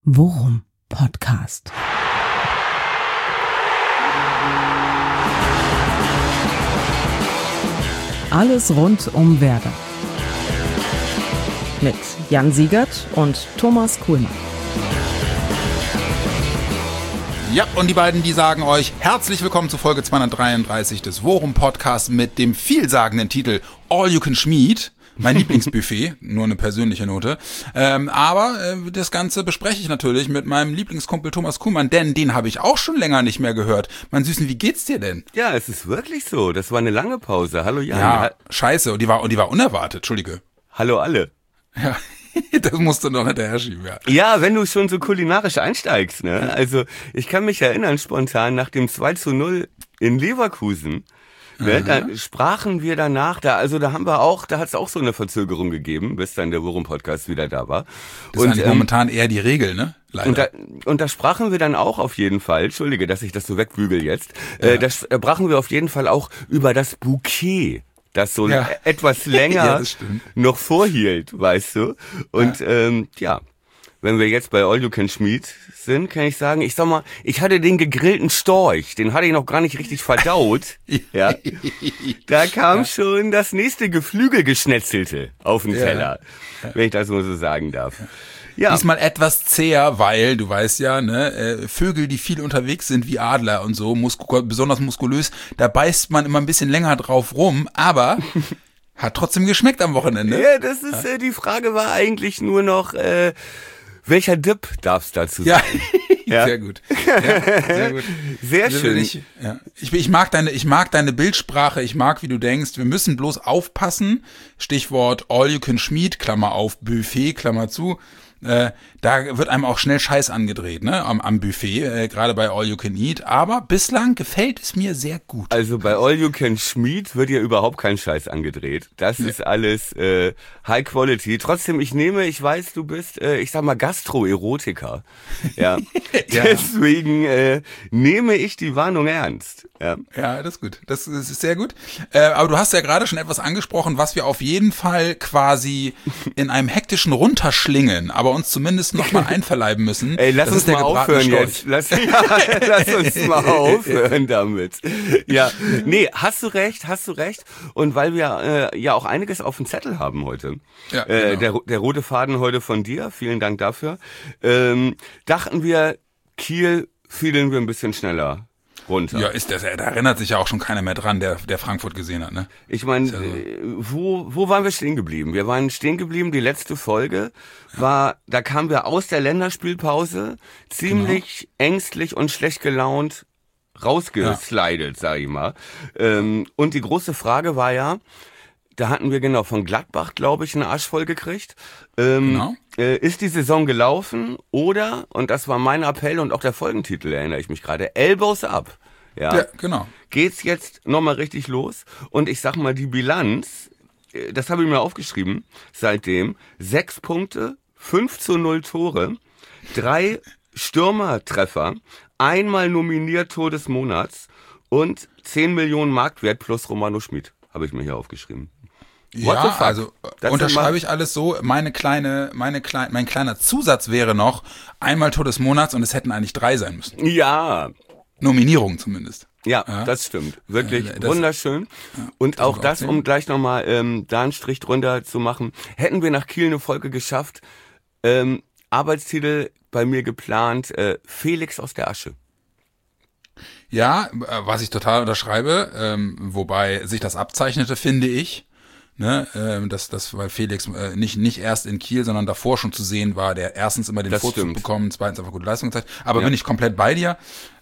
Worum Podcast. Alles rund um Werder. Mit Jan Siegert und Thomas Kuhlmann. Ja, und die beiden, die sagen euch herzlich willkommen zu Folge 233 des Worum Podcasts mit dem vielsagenden Titel All You Can Schmied. Mein Lieblingsbuffet, nur eine persönliche Note. Aber das Ganze bespreche ich natürlich mit meinem Lieblingskumpel Thomas Kuhlmann, denn den habe ich auch schon länger nicht mehr gehört. Mein Süßen, wie geht's dir denn? Ja, es ist wirklich so. Das war eine lange Pause. Hallo Jan. Ja, scheiße. Und die war unerwartet, Entschuldige. Hallo alle. Ja, das musst du noch hinterher schieben, ja. Ja, wenn du schon so kulinarisch einsteigst, ne? Also, ich kann mich erinnern, spontan, nach dem 2:0 in Leverkusen, ne, da sprachen wir danach, da hat es auch so eine Verzögerung gegeben, bis dann der Worum-Podcast wieder da war. Das ist eigentlich momentan eher die Regel, ne? Leider. Und da sprachen wir dann auch auf jeden Fall, entschuldige, dass ich das so wegbügel jetzt, da sprachen wir auf jeden Fall auch über das Bouquet, das so etwas länger noch vorhielt, weißt du. Und wenn wir jetzt bei All You Can Schmied sind, kann ich sagen, ich hatte den gegrillten Storch, den hatte ich noch gar nicht richtig verdaut. Ja. Da kam schon das nächste Geflügelgeschnetzelte auf den Teller, wenn ich das mal so sagen darf. Ja. Diesmal etwas zäher, weil, du weißt ja, ne, Vögel, die viel unterwegs sind, wie Adler und so, besonders muskulös, da beißt man immer ein bisschen länger drauf rum, aber hat trotzdem geschmeckt am Wochenende. Ja, das ist, die Frage war eigentlich nur noch, welcher Dip darf es dazu sein? Ja, sehr gut. Ja, sehr gut. Sehr schön. Ich mag deine Bildsprache, ich mag, wie du denkst, wir müssen bloß aufpassen, Stichwort All You Can Schmied, Klammer auf, Buffet, Klammer zu, da wird einem auch schnell Scheiß angedreht, ne, am Buffet, gerade bei All You Can Eat, aber bislang gefällt es mir sehr gut. Also bei All You Can Schmied wird ja überhaupt kein Scheiß angedreht. Das ist alles High Quality. Trotzdem, ich weiß, du bist, Gastroerotiker. Ja. Deswegen nehme ich die Warnung ernst. Ja, das ist gut. Das ist sehr gut. Aber du hast ja gerade schon etwas angesprochen, was wir auf jeden Fall quasi in einem hektischen Runterschlingen, aber uns zumindest noch mal einverleiben müssen. Ey, lass uns mal aufhören jetzt. Lass uns mal aufhören damit. Ja, nee, hast du recht. Und weil wir ja auch einiges auf dem Zettel haben heute. Ja, genau. Der rote Faden heute von dir, vielen Dank dafür. Dachten wir, Kiel fiedeln wir ein bisschen schneller runter. Ja, da erinnert sich ja auch schon keiner mehr dran, der Frankfurt gesehen hat, ne? Ich meine, wo waren wir stehen geblieben? Wir waren stehen geblieben, die letzte Folge da kamen wir aus der Länderspielpause ziemlich ängstlich und schlecht gelaunt rausgeslidet, sag ich mal. Und die große Frage war ja, da hatten wir von Gladbach, glaube ich, eine Arsch voll gekriegt. Ist die Saison gelaufen oder, und das war mein Appell und auch der Folgentitel, erinnere ich mich gerade, Elbows up. Ja, genau. Geht's jetzt nochmal richtig los? Und ich sag mal, die Bilanz, das habe ich mir aufgeschrieben, seitdem 6 Punkte, 5:0 Tore, 3 Stürmertreffer, einmal nominiert Tor des Monats und 10 Millionen Marktwert plus Romano Schmid, habe ich mir hier aufgeschrieben. Ja, also unterschreibe ich alles so. Mein kleiner Zusatz wäre noch, einmal Tor des Monats und es hätten eigentlich 3 sein müssen. Ja. Nominierung zumindest. Ja, das stimmt. Wirklich wunderschön. Und auch das, um gleich nochmal da einen Strich drunter zu machen, hätten wir nach Kiel eine Folge geschafft. Arbeitstitel bei mir geplant, Felix aus der Asche. Ja, was ich total unterschreibe, wobei sich das abzeichnete, finde ich. Ne, weil Felix nicht erst in Kiel, sondern davor schon zu sehen war, der erstens immer den Vorzug bekommen, zweitens einfach gute Leistung gezeigt. Aber bin ich komplett bei dir.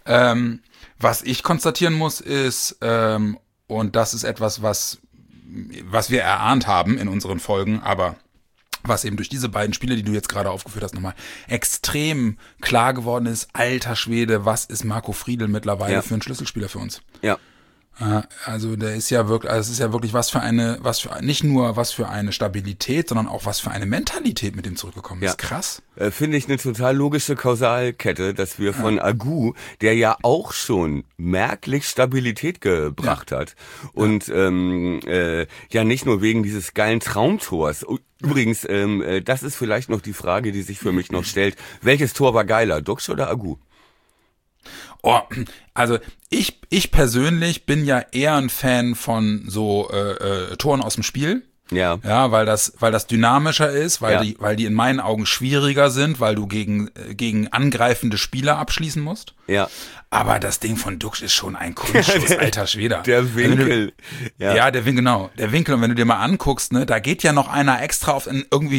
Was ich konstatieren muss ist, und das ist etwas, was wir erahnt haben in unseren Folgen, aber was eben durch diese beiden Spiele, die du jetzt gerade aufgeführt hast, nochmal extrem klar geworden ist, alter Schwede, was ist Marco Friedl mittlerweile für ein Schlüsselspieler für uns? Ja. Also der ist ja wirklich, es ist ja wirklich nicht nur was für eine Stabilität, sondern auch was für eine Mentalität mit dem zurückgekommen ist. Krass. Finde ich eine total logische Kausalkette, dass wir von Agu, der ja auch schon merklich Stabilität gebracht hat und ja nicht nur wegen dieses geilen Traumtors. Übrigens, das ist vielleicht noch die Frage, die sich für mich noch stellt. Welches Tor war geiler, Duxch oder Agu? Oh, also ich persönlich bin ja eher ein Fan von so Toren aus dem Spiel. Ja. Ja, weil das dynamischer ist, Ja. weil die in meinen Augen schwieriger sind, weil du gegen angreifende Spieler abschließen musst. Ja. Aber das Ding von Duxch ist schon ein Kunstschuss, alter Schwede. Der Winkel. Ja, der Winkel, genau. Der Winkel, und wenn du dir mal anguckst, ne, da geht ja noch einer extra auf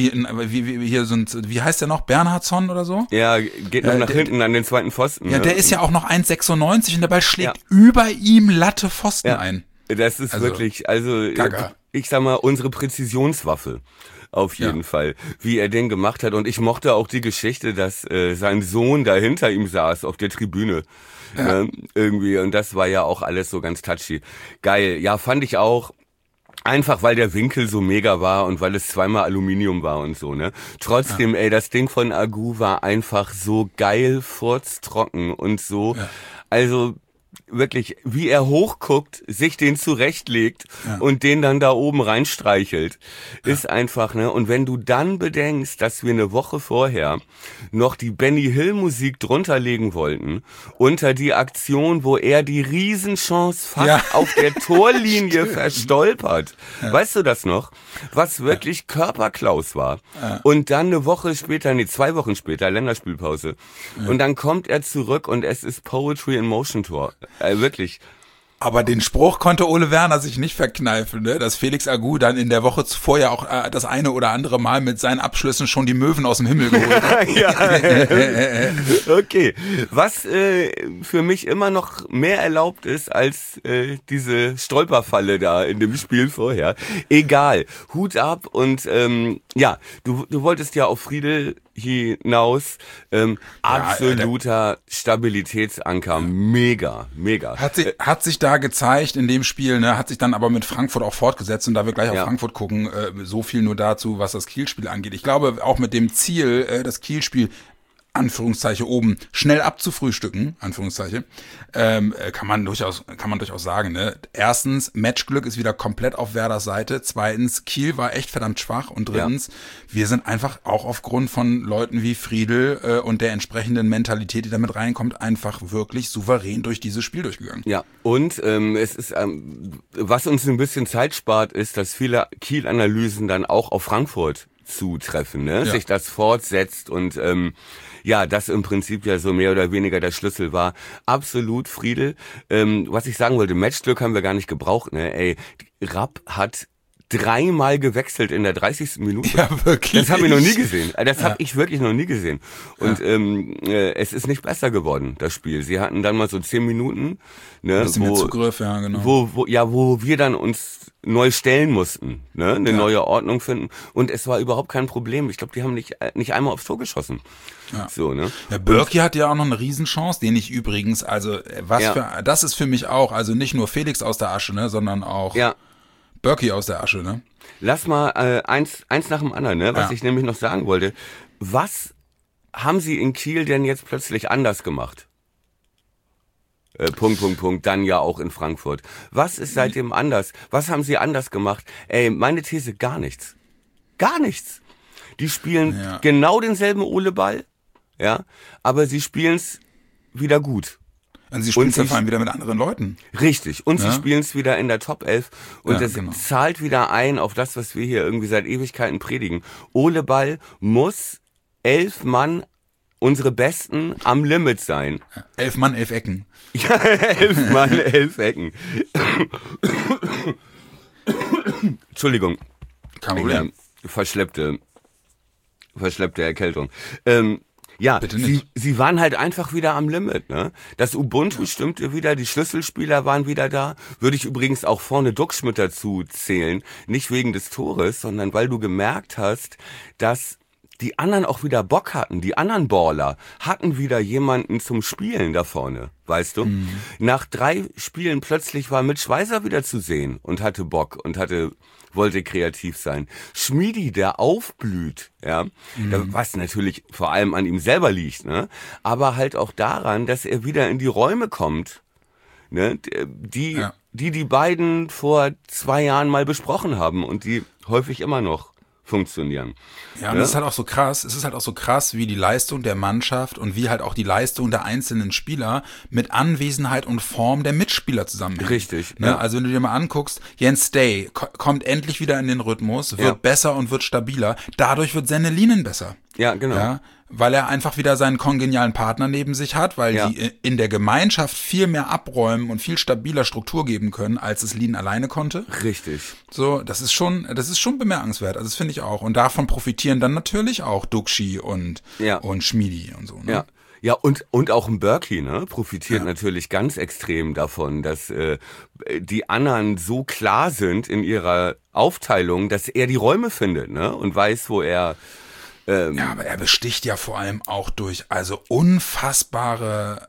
wie heißt der noch? Bernhardsson oder so? Ja, geht noch nach hinten an den zweiten Pfosten. Ja, ne? der ist ja auch noch 1,96 und der Ball schlägt über ihm Latte Pfosten ein. Das ist Also, wirklich, also Gaga. ich sag mal, unsere Präzisionswaffe. Auf jeden Fall, wie er den gemacht hat. Und ich mochte auch die Geschichte, dass sein Sohn da hinter ihm saß auf der Tribüne. Ja. Irgendwie. Und das war ja auch alles so ganz touchy. Geil. Ja, fand ich auch. Einfach, weil der Winkel so mega war und weil es zweimal Aluminium war und so, ne? Trotzdem, das Ding von Agu war einfach so geil furztrocken und so. Ja. Also wirklich, wie er hochguckt, sich den zurechtlegt und den dann da oben reinstreichelt, ist einfach, ne? Und wenn du dann bedenkst, dass wir eine Woche vorher noch die Benny Hill Musik drunter legen wollten, unter die Aktion, wo er die Riesenchance fast auf der Torlinie verstolpert. Weißt du das noch? Was wirklich Körperklaus war. Und dann eine Woche später, 2 Wochen später, Länderspielpause. Und dann kommt er zurück und es ist Poetry in Motion Tor. Wirklich. Aber den Spruch konnte Ole Werner sich nicht verkneifen, ne? Dass Felix Agu dann in der Woche zuvor ja auch das eine oder andere Mal mit seinen Abschlüssen schon die Möwen aus dem Himmel geholt hat. Okay. Was für mich immer noch mehr erlaubt ist als diese Stolperfalle da in dem Spiel vorher. Egal. Hut ab und du wolltest ja auf Friedel hinaus. Absoluter Stabilitätsanker. Mega. Hat sich da gezeigt in dem Spiel, ne, hat sich dann aber mit Frankfurt auch fortgesetzt, und da wir gleich auf Frankfurt gucken, so viel nur dazu, was das Kiel-Spiel angeht. Ich glaube, auch mit dem Ziel, das Kiel-Spiel Anführungszeichen oben schnell abzufrühstücken, Anführungszeichen, kann man durchaus sagen, ne? Erstens, Matchglück ist wieder komplett auf Werders Seite. Zweitens, Kiel war echt verdammt schwach. Und drittens, wir sind einfach auch aufgrund von Leuten wie Friedel und der entsprechenden Mentalität, die damit reinkommt, einfach wirklich souverän durch dieses Spiel durchgegangen. Ja, und es ist, was uns ein bisschen Zeit spart, ist, dass viele Kiel-Analysen dann auch auf Frankfurt zutreffen, ne? Sich das fortsetzt und das im Prinzip ja so mehr oder weniger der Schlüssel war. Absolut, Friedel. Was ich sagen wollte, Matchglück haben wir gar nicht gebraucht, ne? Ey, Rapp hat 3-mal gewechselt in der 30. Minute. Ja, wirklich. Das habe ich noch nie gesehen. Das habe ich wirklich noch nie gesehen. Und es ist nicht besser geworden, das Spiel. Sie hatten dann mal so 10 Minuten, ne, ein bisschen mehr Zugriff, ja, genau. Wo wir dann uns neu stellen mussten, ne, eine neue Ordnung finden. Und es war überhaupt kein Problem. Ich glaube, die haben nicht einmal aufs Tor geschossen. Ja. So, ne? Ja, Bürki hat ja auch noch eine Riesenchance, den ich übrigens, das ist für mich auch, also nicht nur Felix aus der Asche, ne, sondern auch Bürki aus der Asche, ne? Lass mal eins nach dem anderen, ne? Was ich nämlich noch sagen wollte. Was haben Sie in Kiel denn jetzt plötzlich anders gemacht? Dann ja auch in Frankfurt. Was ist seitdem anders? Was haben Sie anders gemacht? Ey, meine These, gar nichts. Gar nichts. Die spielen genau denselben Ole-Ball, ja, aber sie spielen es wieder gut. Also sie spielen es vor allem wieder mit anderen Leuten. Richtig. Und sie spielen es wieder in der Top 11. Und das genau. zahlt wieder ein auf das, was wir hier irgendwie seit Ewigkeiten predigen. Ole Ball muss 11 Mann, unsere Besten, am Limit sein. 11 Mann, 11 Ecken. Ja, 11 Mann, 11 Ecken. Entschuldigung. Kein Problem. Verschleppte Erkältung. Bitte nicht. Sie waren halt einfach wieder am Limit, ne? Das Ubuntu stimmte wieder, die Schlüsselspieler waren wieder da. Würde ich übrigens auch vorne Duxch mit dazu zählen. Nicht wegen des Tores, sondern weil du gemerkt hast, dass die anderen auch wieder Bock hatten. Die anderen Baller hatten wieder jemanden zum Spielen da vorne, weißt du? Mhm. Nach 3 Spielen plötzlich war Mitch Schweizer wieder zu sehen und hatte Bock und wollte kreativ sein. Schmiedi, der aufblüht, ja, was natürlich vor allem an ihm selber liegt, ne? Aber halt auch daran, dass er wieder in die Räume kommt, ne? Die beiden vor 2 Jahren mal besprochen haben und die häufig immer noch funktionieren. Ja, und das ist halt auch so krass. Es ist halt auch so krass, wie die Leistung der Mannschaft und wie halt auch die Leistung der einzelnen Spieler mit Anwesenheit und Form der Mitspieler zusammenhängt. Richtig. Ne? Ja. Also wenn du dir mal anguckst, Jens Day kommt endlich wieder in den Rhythmus, wird besser und wird stabiler. Dadurch wird Senne-Lienen besser. Ja, genau. Ja, weil er einfach wieder seinen kongenialen Partner neben sich hat, weil die in der Gemeinschaft viel mehr abräumen und viel stabiler Struktur geben können, als es Lienen alleine konnte. Richtig. So, das ist schon bemerkenswert. Also das finde ich auch. Und davon profitieren dann natürlich auch Duxi und Schmiedi und so. Ne? Ja. Ja, und auch ein Berkey, ne, profitiert natürlich ganz extrem davon, dass die anderen so klar sind in ihrer Aufteilung, dass er die Räume findet, ne, und weiß, wo er ja, aber er besticht ja vor allem auch durch unfassbaren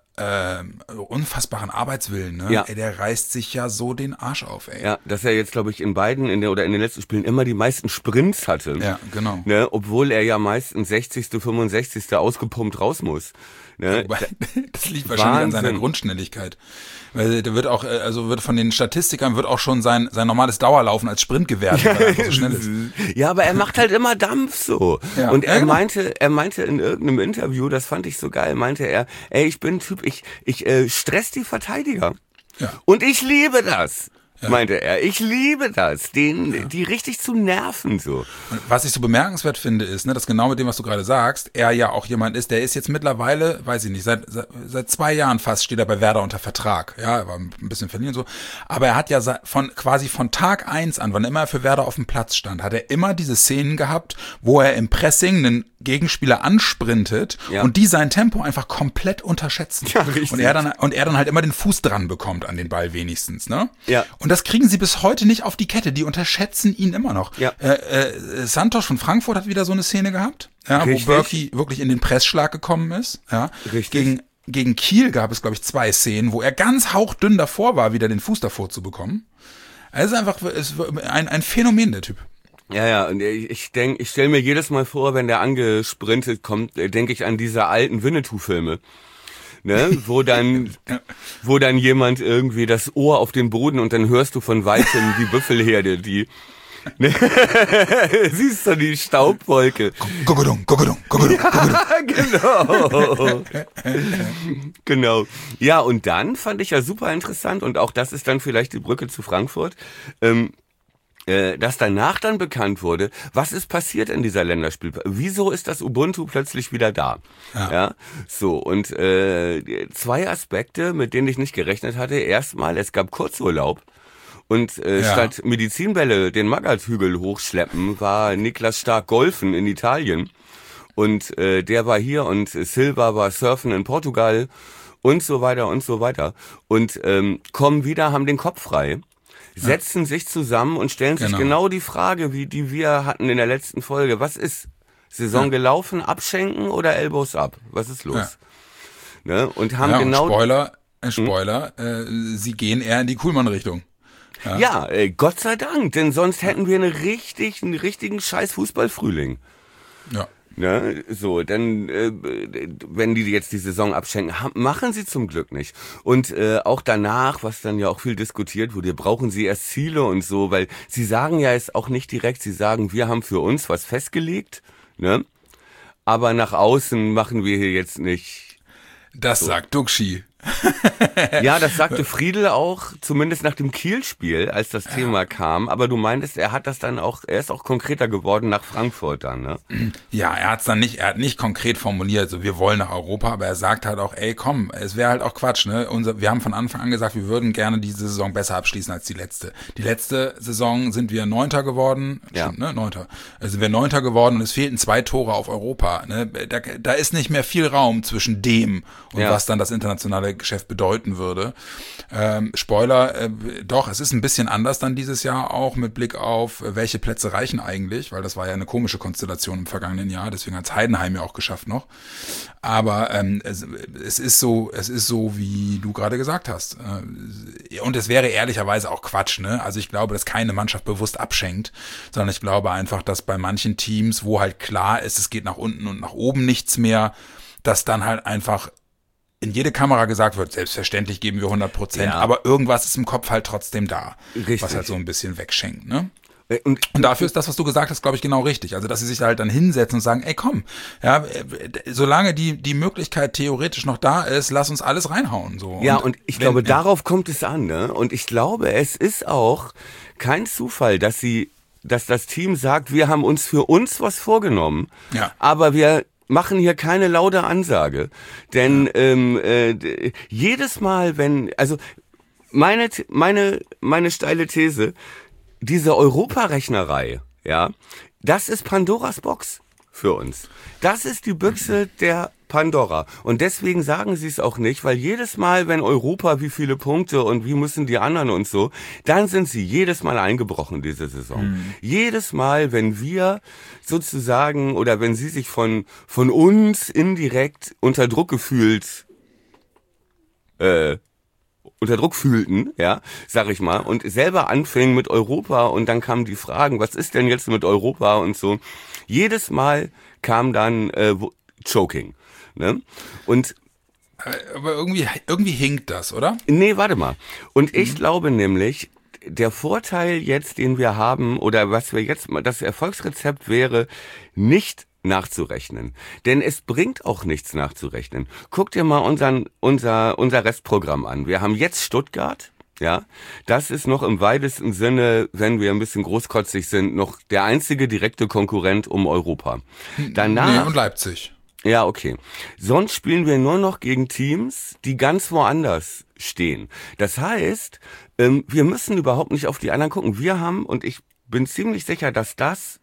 Arbeitswillen, ne? Ja. Ey, der reißt sich ja so den Arsch auf, ey. Ja, dass er jetzt, glaube ich, in den letzten Spielen immer die meisten Sprints hatte. Ja, genau. Ne, obwohl er ja meistens 60., 65. ausgepumpt raus muss. Ne? Wobei, das liegt wahrscheinlich an seiner Grundschnelligkeit. Weil der wird auch, wird von den Statistikern wird auch schon sein normales Dauerlaufen als Sprint gewertet, weil er einfach so schnell ist. Ja, aber er macht halt immer Dampf so. Ja. Und er meinte in irgendeinem Interview, das fand ich so geil, meinte er, ey, ich bin ein Typ, ich stress die Verteidiger. Ja. Und ich liebe das. Meinte er. Ich liebe das, die richtig zu nerven, so. Und was ich so bemerkenswert finde, ist, ne, dass genau mit dem, was du gerade sagst, er ja auch jemand ist, der ist jetzt mittlerweile, weiß ich nicht, seit 2 Jahren fast steht er bei Werder unter Vertrag. Ja, er war ein bisschen verliehen und so. Aber er hat ja quasi von Tag 1 an, wann immer er für Werder auf dem Platz stand, hat er immer diese Szenen gehabt, wo er im Pressing einen Gegenspieler ansprintet und die sein Tempo einfach komplett unterschätzen. Ja, richtig. Und er dann halt immer den Fuß dran bekommt an den Ball wenigstens, ne? Ja. Und das kriegen sie bis heute nicht auf die Kette. Die unterschätzen ihn immer noch. Ja. Santos von Frankfurt hat wieder so eine Szene gehabt, wo Berkey wirklich in den Pressschlag gekommen ist. Ja. Richtig. Gegen Kiel gab es, glaube ich, 2 Szenen, wo er ganz hauchdünn davor war, wieder den Fuß davor zu bekommen. Er ist einfach ein Phänomen, der Typ. Ja, und ich stelle mir jedes Mal vor, wenn der angesprintet kommt, denke ich an diese alten Winnetou-Filme. Ne, wo dann jemand irgendwie das Ohr auf den Boden und dann hörst du von weitem die Büffelherde, die ne, siehst du die Staubwolke. Guggudung. Genau. Genau. Ja, und dann fand ich ja super interessant und auch das ist dann vielleicht die Brücke zu Frankfurt. Dass danach dann bekannt wurde, was ist passiert in dieser Länderspielpause? Wieso ist das Ubuntu plötzlich wieder da? Ja, so, und 2 Aspekte, mit denen ich nicht gerechnet hatte. Erstmal, es gab Kurzurlaub und statt Medizinbälle den Magathügel hochschleppen, war Niklas Stark golfen in Italien und der war hier und Silva war surfen in Portugal und so weiter und so weiter und kommen wieder, haben den Kopf frei. Setzen sich zusammen und stellen sich genau die Frage, die wir hatten in der letzten Folge. Was ist Saison gelaufen? Abschenken oder Elbows ab? Was ist los? Ja. Ne? Und haben genau... Spoiler, sie gehen eher in die Kuhlmann-Richtung. Ja, Gott sei Dank, denn sonst hätten wir einen richtigen scheiß Fußballfrühling. Ja. Ne, so, dann, wenn die jetzt die Saison abschenken, machen sie zum Glück nicht. Und auch danach, was dann ja auch viel diskutiert wurde, brauchen sie erst Ziele und so, weil sie sagen ja jetzt auch nicht direkt, sie sagen, wir haben für uns was festgelegt, ne? Aber nach außen machen wir hier jetzt nicht. Das so. Sagt Duxi. Ja, das sagte Friedl auch, zumindest nach dem Kiel-Spiel, als das Thema kam. Aber du meintest, er ist auch konkreter geworden nach Frankfurt dann, ne? Ja, er hat nicht konkret formuliert, so wir wollen nach Europa, aber er sagt halt auch, ey komm, es wäre halt auch Quatsch, ne? Wir haben von Anfang an gesagt, wir würden gerne diese Saison besser abschließen als die letzte. Die letzte Saison sind wir 9. geworden, stimmt, ne? 9. Also sind wir 9. geworden und es fehlten 2 Tore auf Europa, ne? Da ist nicht mehr viel Raum zwischen dem und was dann das internationale Geschäft bedeuten würde. Spoiler, doch, es ist ein bisschen anders dann dieses Jahr auch mit Blick auf, welche Plätze reichen eigentlich, weil das war ja eine komische Konstellation im vergangenen Jahr, deswegen hat es Heidenheim ja auch geschafft noch. Aber es ist so, wie du gerade gesagt hast. Und es wäre ehrlicherweise auch Quatsch, ne? Also ich glaube, dass keine Mannschaft bewusst abschenkt, sondern ich glaube einfach, dass bei manchen Teams, wo halt klar ist, es geht nach unten und nach oben nichts mehr, dass dann halt einfach in jede Kamera gesagt wird, selbstverständlich geben wir 100%, aber irgendwas ist im Kopf halt trotzdem da, was halt so ein bisschen wegschenkt, ne? Und dafür ist das, was du gesagt hast, glaube ich, genau richtig. Also, dass sie sich da halt dann hinsetzen und sagen, ey, komm, ja, solange die Möglichkeit theoretisch noch da ist, lass uns alles reinhauen, so. Ja, und ich glaube, darauf kommt es an, ne? Und ich glaube, es ist auch kein Zufall, dass das Team sagt, wir haben uns für uns was vorgenommen, ja, aber wir machen hier keine laute Ansage. Denn jedes Mal, also meine steile These, diese Europarechnerei, ja, das ist Pandoras Box für uns. Das ist die Büchse der Pandora. Und deswegen sagen sie es auch nicht, weil jedes Mal, wenn Europa, wie viele Punkte und wie müssen die anderen und so, dann sind sie jedes Mal eingebrochen diese Saison. Jedes Mal, wenn wir sozusagen oder wenn sie sich von uns indirekt unter Druck fühlten, ja, sag ich mal, und selber anfingen mit Europa und dann kamen die Fragen, was ist denn jetzt mit Europa und so. Jedes Mal kam dann Choking, ne? Und aber irgendwie hinkt das, oder? Nee, warte mal. Und ich glaube nämlich, der Vorteil jetzt, den wir haben, oder was wir jetzt mal, das Erfolgsrezept wäre, nicht nachzurechnen. Denn es bringt auch nichts nachzurechnen. Guck dir mal unser Restprogramm an. Wir haben jetzt Stuttgart, ja. Das ist noch im weitesten Sinne, wenn wir ein bisschen großkotzig sind, noch der einzige direkte Konkurrent um Europa. Danach. Nee, und Leipzig. Ja, okay. Sonst spielen wir nur noch gegen Teams, die ganz woanders stehen. Das heißt, wir müssen überhaupt nicht auf die anderen gucken. Wir haben, und ich bin ziemlich sicher, dass das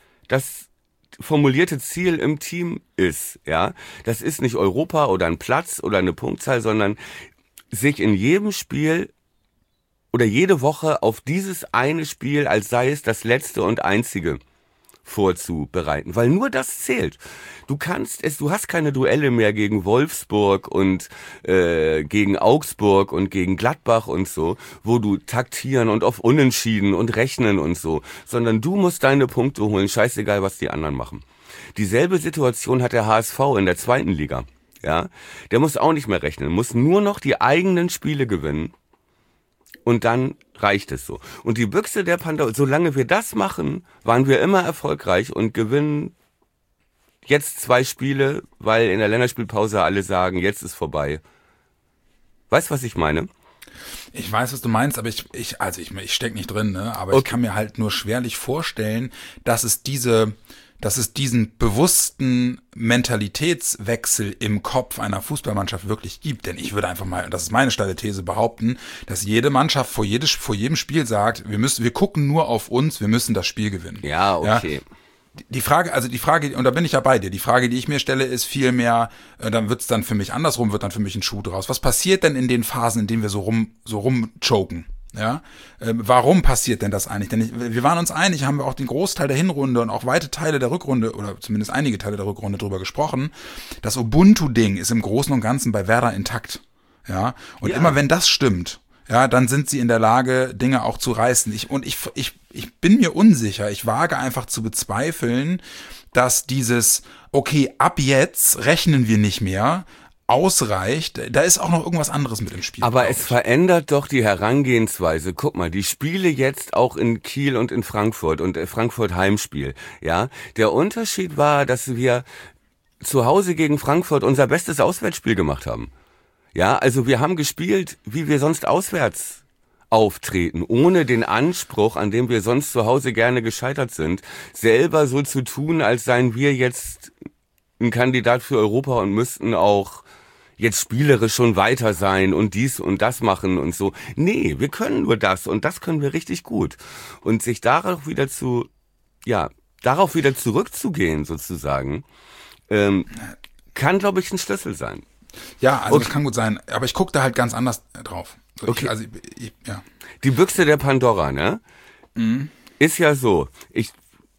formulierte Ziel im Team ist, ja. Das ist nicht Europa oder ein Platz oder eine Punktzahl, sondern sich in jedem Spiel oder jede Woche auf dieses eine Spiel, als sei es das letzte und einzige, vorzubereiten, weil nur das zählt. Du hast keine Duelle mehr gegen Wolfsburg und gegen Augsburg und gegen Gladbach und so, wo du taktieren und auf Unentschieden und rechnen und so, sondern du musst deine Punkte holen, scheißegal, was die anderen machen. Dieselbe Situation hat der HSV in der 2. Liga, ja. Der muss auch nicht mehr rechnen, muss nur noch die eigenen Spiele gewinnen. Und dann reicht es so. Und die Büchse der Pandora, solange wir das machen, waren wir immer erfolgreich und gewinnen jetzt 2 Spiele, weil in der Länderspielpause alle sagen, jetzt ist vorbei. Weißt du, was ich meine? Ich weiß, was du meinst, aber ich steck nicht drin, ne? Aber okay. Ich kann mir halt nur schwerlich vorstellen, dass es diesen bewussten Mentalitätswechsel im Kopf einer Fußballmannschaft wirklich gibt. Denn ich würde einfach mal, das ist meine steile These, behaupten, dass jede Mannschaft vor jedem Spiel sagt, wir gucken nur auf uns, wir müssen das Spiel gewinnen. Ja, okay. Ja? Die Frage, und da bin ich ja bei dir, die Frage, die ich mir stelle, ist vielmehr, dann wird's dann für mich andersrum, wird dann für mich ein Schuh draus. Was passiert denn in den Phasen, in denen wir so rumchoken? Ja, warum passiert denn das eigentlich? Denn wir waren uns einig, haben wir auch den Großteil der Hinrunde und auch weite Teile der Rückrunde oder zumindest einige Teile der Rückrunde drüber gesprochen. Das Ubuntu-Ding ist im Großen und Ganzen bei Werder intakt. Ja, und immer wenn das stimmt, ja, dann sind sie in der Lage, Dinge auch zu reißen. Ich bin mir unsicher. Ich wage einfach zu bezweifeln, dass dieses, okay, ab jetzt rechnen wir nicht mehr, ausreicht. Da ist auch noch irgendwas anderes mit im Spiel. Aber es verändert doch die Herangehensweise. Guck mal, die Spiele jetzt auch in Kiel und in Frankfurt und Frankfurt Heimspiel, ja. Der Unterschied war, dass wir zu Hause gegen Frankfurt unser bestes Auswärtsspiel gemacht haben. Ja, also wir haben gespielt, wie wir sonst auswärts auftreten, ohne den Anspruch, an dem wir sonst zu Hause gerne gescheitert sind, selber so zu tun, als seien wir jetzt ein Kandidat für Europa und müssten auch jetzt spielerisch schon weiter sein und dies und das machen und so. Nee, wir können nur das und das können wir richtig gut. Und sich darauf wieder zurückzugehen sozusagen, kann, glaube ich, ein Schlüssel sein. Ja, also das kann gut sein, aber ich gucke da halt ganz anders drauf. Okay. Ja. Die Büchse der Pandora, ne? Ist ja so, ich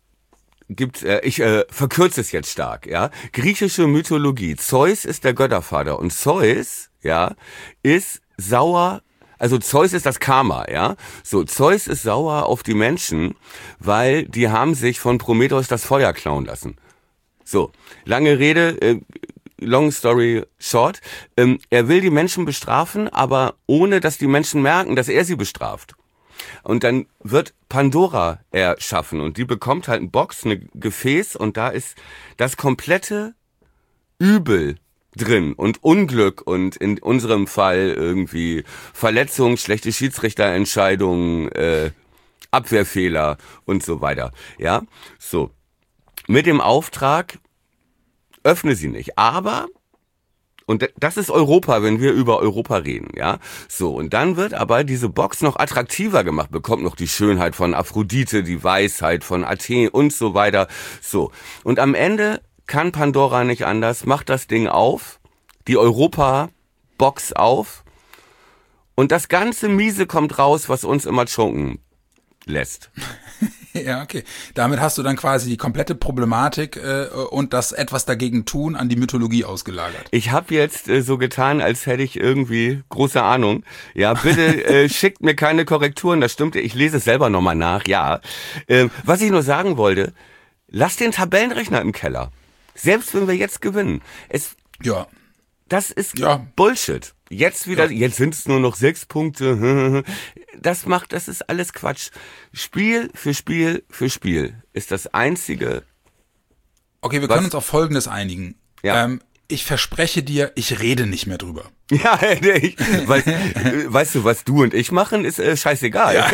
verkürze es jetzt stark, ja. Griechische Mythologie. Zeus ist der Göttervater und Zeus, ja, ist sauer. Also Zeus ist das Karma, ja. So, Zeus ist sauer auf die Menschen, weil die haben sich von Prometheus das Feuer klauen lassen. So, lange Rede, long story short. Er will die Menschen bestrafen, aber ohne, dass die Menschen merken, dass er sie bestraft. Und dann wird Pandora erschaffen und die bekommt halt eine Box, ein Gefäß und da ist das komplette Übel drin und Unglück und in unserem Fall irgendwie Verletzungen, schlechte Schiedsrichterentscheidungen, Abwehrfehler und so weiter. Ja, so. Mit dem Auftrag, öffne sie nicht. Aber, und das ist Europa, wenn wir über Europa reden, ja. So, und dann wird aber diese Box noch attraktiver gemacht, bekommt noch die Schönheit von Aphrodite, die Weisheit von Athen und so weiter. So. Und am Ende kann Pandora nicht anders, macht das Ding auf, die Europa-Box auf, und das ganze Miese kommt raus, was uns immer choken lässt. Ja, okay. Damit hast du dann quasi die komplette Problematik und das etwas dagegen tun an die Mythologie ausgelagert. Ich habe jetzt so getan, als hätte ich irgendwie große Ahnung. Ja, bitte schickt mir keine Korrekturen, das stimmt. Ich lese es selber nochmal nach, ja. Was ich nur sagen wollte, lass den Tabellenrechner im Keller. Selbst wenn wir jetzt gewinnen. Ja. Das ist Bullshit. Jetzt wieder, jetzt sind es nur noch 6 Punkte. Das ist alles Quatsch. Spiel für Spiel für Spiel ist das einzige. Okay, wir können uns auf Folgendes einigen. Ja. Ich verspreche dir, ich rede nicht mehr drüber. Ja, weißt du, was du und ich machen, ist scheißegal. Ja.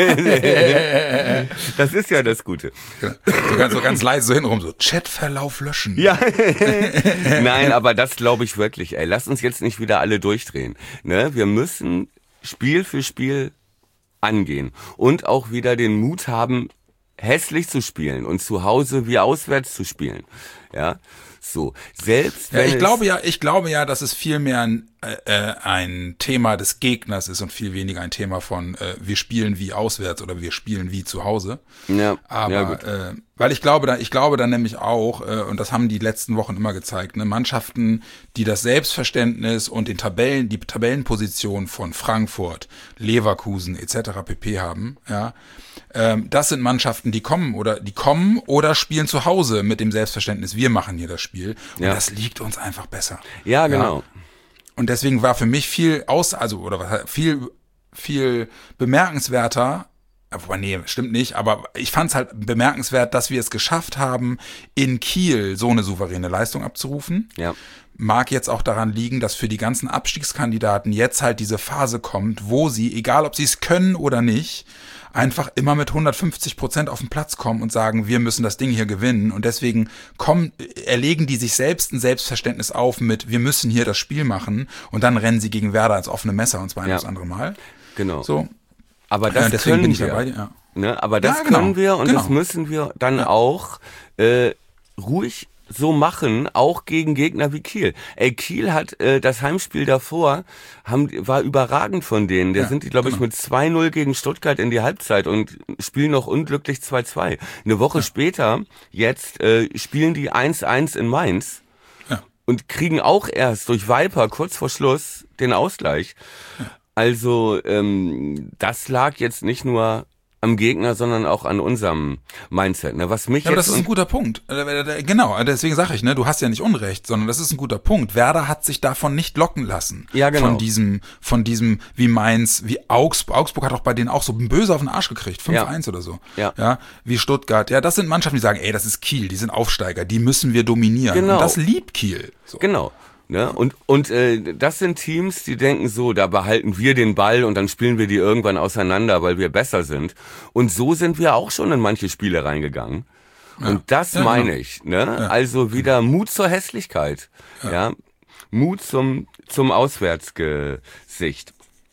Das ist ja das Gute. So ganz leise so hintenrum, so Chatverlauf löschen. Ja. Nein, aber das glaube ich wirklich. Ey, lass uns jetzt nicht wieder alle durchdrehen. Ne? Wir müssen Spiel für Spiel angehen und auch wieder den Mut haben, hässlich zu spielen und zu Hause wie auswärts zu spielen. Ja. So, selbst wenn ich glaube ja, dass es viel mehr ein Thema des Gegners ist und viel weniger ein Thema von wir spielen wie auswärts oder wir spielen wie zu Hause. Ja, aber weil ich glaube dann nämlich auch, und das haben die letzten Wochen immer gezeigt, ne, Mannschaften, die das Selbstverständnis und die Tabellenposition von Frankfurt, Leverkusen etc. pp. Haben, ja, das sind Mannschaften, die kommen oder spielen zu Hause mit dem Selbstverständnis, wir machen hier das Spiel und das liegt uns einfach besser. Ja, genau. Ja. Und deswegen war für mich viel bemerkenswerter, wobei, nee, stimmt nicht, aber ich fand es halt bemerkenswert, dass wir es geschafft haben, in Kiel so eine souveräne Leistung abzurufen. Ja. Mag jetzt auch daran liegen, dass für die ganzen Abstiegskandidaten jetzt halt diese Phase kommt, wo sie, egal ob sie es können oder nicht, einfach immer mit 150% auf den Platz kommen und sagen, wir müssen das Ding hier gewinnen. Und deswegen erlegen die sich selbst ein Selbstverständnis auf mit, wir müssen hier das Spiel machen. Und dann rennen sie gegen Werder ins offene Messer, und zwar ein das andere Mal. Genau. So. Aber das deswegen können bin ich wir. dabei, ja. Ne? Aber das können wir und das müssen wir dann auch ruhig so machen, auch gegen Gegner wie Kiel. Ey, Kiel hat das Heimspiel davor, war überragend von denen. Der sind die, glaube ich, mit 2-0 gegen Stuttgart in die Halbzeit und spielen noch unglücklich 2-2. Eine Woche später, jetzt, spielen die 1-1 in Mainz und kriegen auch erst durch Viper kurz vor Schluss den Ausgleich. Ja. Also, das lag jetzt nicht nur am Gegner, sondern auch an unserem Mindset. Ne? Was mich aber das ist ein guter Punkt. Genau, deswegen sage ich, ne, du hast ja nicht Unrecht, sondern das ist ein guter Punkt. Werder hat sich davon nicht locken lassen. Ja, genau. Von diesem wie Mainz, wie Augsburg. Augsburg hat auch bei denen auch so böse auf den Arsch gekriegt, 5-1 oder so. Ja, wie Stuttgart. Ja, das sind Mannschaften, die sagen, ey, das ist Kiel, die sind Aufsteiger, die müssen wir dominieren. Genau. Und das liebt Kiel. So. Genau. Ne? Und das sind Teams, die denken so, da behalten wir den Ball und dann spielen wir die irgendwann auseinander, weil wir besser sind. Und so sind wir auch schon in manche Spiele reingegangen. Ja. Und das meine ich. Ne? Ja. Also wieder Mut zur Hässlichkeit. Ja. Mut zum Auswärtsgesicht.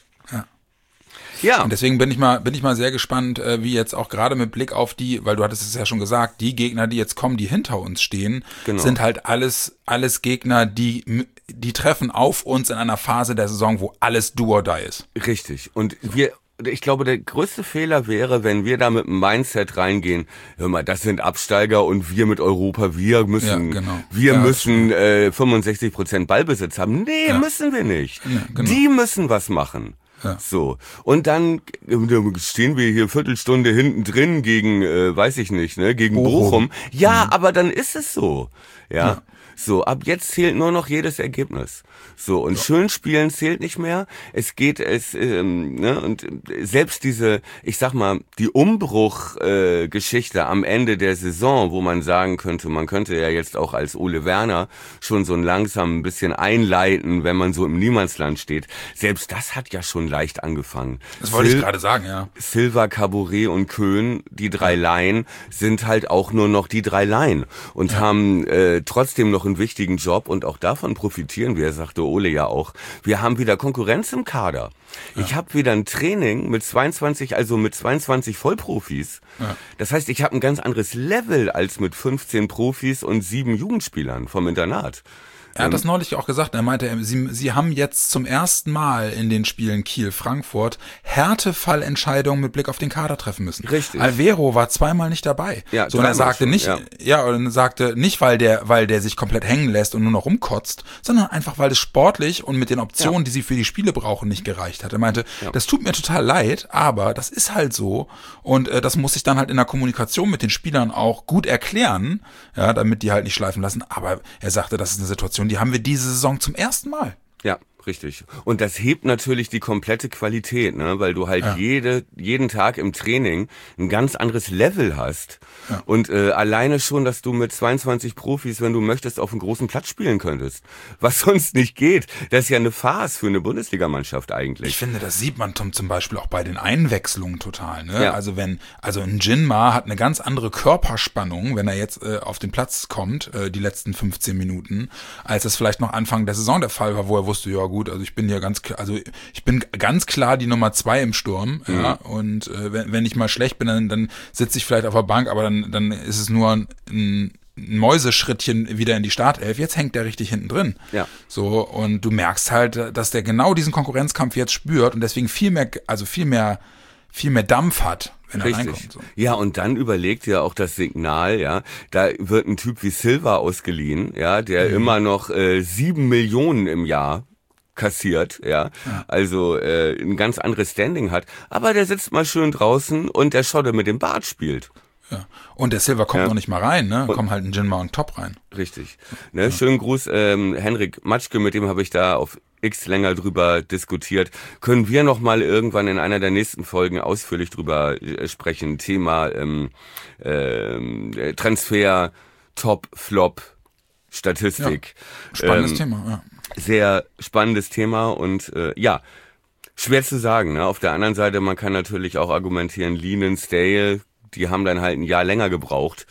Ja. Und deswegen bin ich mal sehr gespannt, wie jetzt auch gerade mit Blick auf weil du hattest es ja schon gesagt, die Gegner, die jetzt kommen, die hinter uns stehen, sind halt alles Gegner, die treffen auf uns in einer Phase der Saison, wo alles do or die ist. Richtig. Und ich glaube, der größte Fehler wäre, wenn wir da mit einem Mindset reingehen, hör mal, das sind Absteiger und wir mit Europa, wir müssen 65% Ballbesitz haben. Nee, müssen wir nicht. Ja, genau. Die müssen was machen. Ja. So. Und dann stehen wir hier Viertelstunde hinten drin gegen, weiß ich nicht, ne, gegen Bochum. Ja, aber dann ist es so. Ja. So, ab jetzt zählt nur noch jedes Ergebnis. So, und schön spielen zählt nicht mehr. Und selbst diese, ich sag mal, die Umbruch-Geschichte am Ende der Saison, wo man sagen könnte, man könnte ja jetzt auch als Ole Werner schon so langsam ein bisschen einleiten, wenn man so im Niemandsland steht. Selbst das hat ja schon leicht angefangen. Das wollte ich gerade sagen, ja. Silva, Caboret und Köhn, die 3 Laien, sind halt auch nur noch die 3 Laien und haben trotzdem noch einen wichtigen Job, und auch davon profitieren wir, sagte Ole ja auch. Wir haben wieder Konkurrenz im Kader. Ja. Ich habe wieder ein Training mit 22 Vollprofis. Ja. Das heißt, ich habe ein ganz anderes Level als mit 15 Profis und 7 Jugendspielern vom Internat. Er hat das neulich auch gesagt. Er meinte, sie haben jetzt zum ersten Mal in den Spielen Kiel-Frankfurt Härtefallentscheidungen mit Blick auf den Kader treffen müssen. Richtig. Alvero war zweimal nicht dabei. Ja, so, und er sagte nicht, und sagte nicht, weil der sich komplett hängen lässt und nur noch rumkotzt, sondern einfach, weil es sportlich und mit den Optionen, die sie für die Spiele brauchen, nicht gereicht hat. Er meinte, das tut mir total leid, aber das ist halt so, und das muss ich dann halt in der Kommunikation mit den Spielern auch gut erklären, ja, damit die halt nicht schleifen lassen. Aber er sagte, das ist eine Situation, die haben wir diese Saison zum ersten Mal. Ja, richtig. Und das hebt natürlich die komplette Qualität, ne, weil du halt jeden Tag im Training ein ganz anderes Level hast. Ja. Und alleine schon, dass du mit 22 Profis, wenn du möchtest, auf einem großen Platz spielen könntest. Was sonst nicht geht. Das ist ja eine Farce für eine Bundesligamannschaft eigentlich. Ich finde, das sieht man zum Beispiel auch bei den Einwechslungen total. Ne? Ja. Also ein Jinma hat eine ganz andere Körperspannung, wenn er jetzt auf den Platz kommt, die letzten 15 Minuten, als es vielleicht noch Anfang der Saison der Fall war, wo er wusste, ja gut, also ich bin ganz klar die Nummer 2 im Sturm, ja, und wenn ich mal schlecht bin, dann sitze ich vielleicht auf der Bank, aber dann ist es nur ein Mäuseschrittchen wieder in die Startelf. Jetzt hängt der richtig hinten drin. Ja. So, und du merkst halt, dass der genau diesen Konkurrenzkampf jetzt spürt und deswegen viel mehr Dampf hat, wenn er reinkommt. So. Ja, und dann überlegt ja auch das Signal, ja, da wird ein Typ wie Silva ausgeliehen, ja, der immer noch 7 Millionen im Jahr kassiert, ja, also ein ganz anderes Standing hat, aber der sitzt mal schön draußen und der Schotte mit dem Bart spielt. Ja. Und der Silva kommt noch nicht mal rein, ne? Kommt halt ein Jinma und Top rein. Richtig. Ne, schönen Gruß, Henrik Matschke, mit dem habe ich da auf X länger drüber diskutiert. Können wir noch mal irgendwann in einer der nächsten Folgen ausführlich drüber sprechen. Thema Transfer, Top, Flop, Statistik. Ja, spannendes Thema, ja. Sehr spannendes Thema und schwer zu sagen. Ne? Auf der anderen Seite, man kann natürlich auch argumentieren, Lehnen, Stale, die haben dann halt ein Jahr länger gebraucht.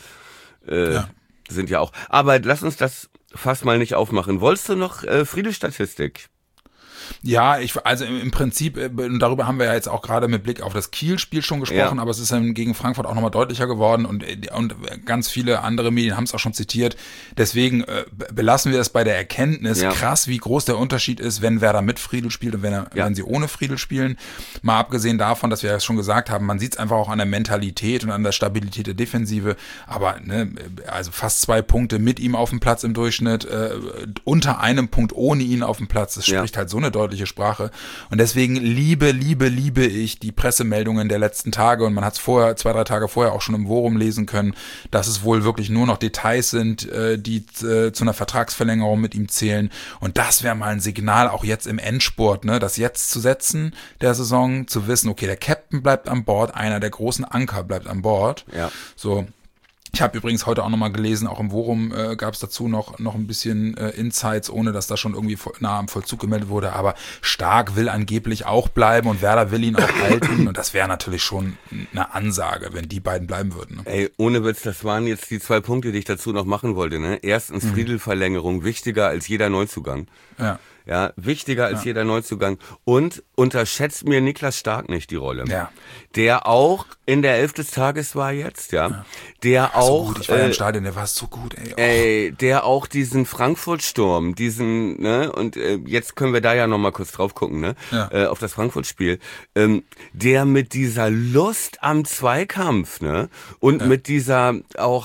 Sind ja auch. Aber lass uns das fast mal nicht aufmachen. Wolltest du noch Friedel-Statistik? Ja, also im Prinzip, darüber haben wir ja jetzt auch gerade mit Blick auf das Kiel-Spiel schon gesprochen, aber es ist dann gegen Frankfurt auch nochmal deutlicher geworden und ganz viele andere Medien haben es auch schon zitiert. Deswegen belassen wir es bei der Erkenntnis, krass, wie groß der Unterschied ist, wenn Werder mit Friedel spielt und wenn sie ohne Friedel spielen. Mal abgesehen davon, dass wir ja schon gesagt haben, man sieht es einfach auch an der Mentalität und an der Stabilität der Defensive, aber also fast 2 Punkte mit ihm auf dem Platz im Durchschnitt, unter einem Punkt ohne ihn auf dem Platz, das spricht halt so eine deutliche Sprache. Und deswegen liebe ich die Pressemeldungen der letzten Tage und man hat es 2-3 Tage vorher auch schon im Forum lesen können, dass es wohl wirklich nur noch Details sind, die zu einer Vertragsverlängerung mit ihm zählen. Und das wäre mal ein Signal, auch jetzt im Endspurt, ne, das jetzt zu setzen der Saison, zu wissen, okay, der Captain bleibt an Bord, einer der großen Anker bleibt an Bord. Ja. So. Ich habe übrigens heute auch nochmal gelesen, auch im Forum gab es dazu noch ein bisschen Insights, ohne dass da schon irgendwie nah am Vollzug gemeldet wurde, aber Stark will angeblich auch bleiben und Werder will ihn auch halten und das wäre natürlich schon eine Ansage, wenn die beiden bleiben würden. Ne? Ey, ohne Witz, das waren jetzt die 2 Punkte, die ich dazu noch machen wollte. Ne? Erstens Friedel-Verlängerung, wichtiger als jeder Neuzugang. Ja, wichtiger als jeder Neuzugang. Und unterschätzt mir Niklas Stark nicht die Rolle. Ja. Der auch in der 11 des Tages war jetzt, der auch... So gut. Ich war im Stadion, der war so gut, ey. Der auch diesen Frankfurt-Sturm, und jetzt können wir da ja nochmal kurz drauf gucken, ne? Auf das Frankfurt-Spiel. Der mit dieser Lust am Zweikampf, ne? Und mit dieser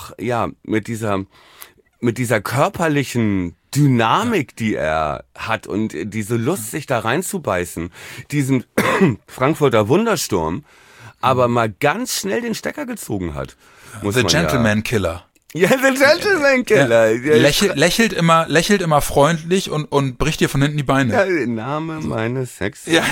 körperlichen Dynamik, die er hat und diese Lust, sich da reinzubeißen, diesen Frankfurter Wundersturm, aber mal ganz schnell den Stecker gezogen hat. The Gentleman Killer. Ja, der Gentleman-Killer. Lächelt immer freundlich und bricht dir von hinten die Beine. Ja, der Name meines Sexes. Ja.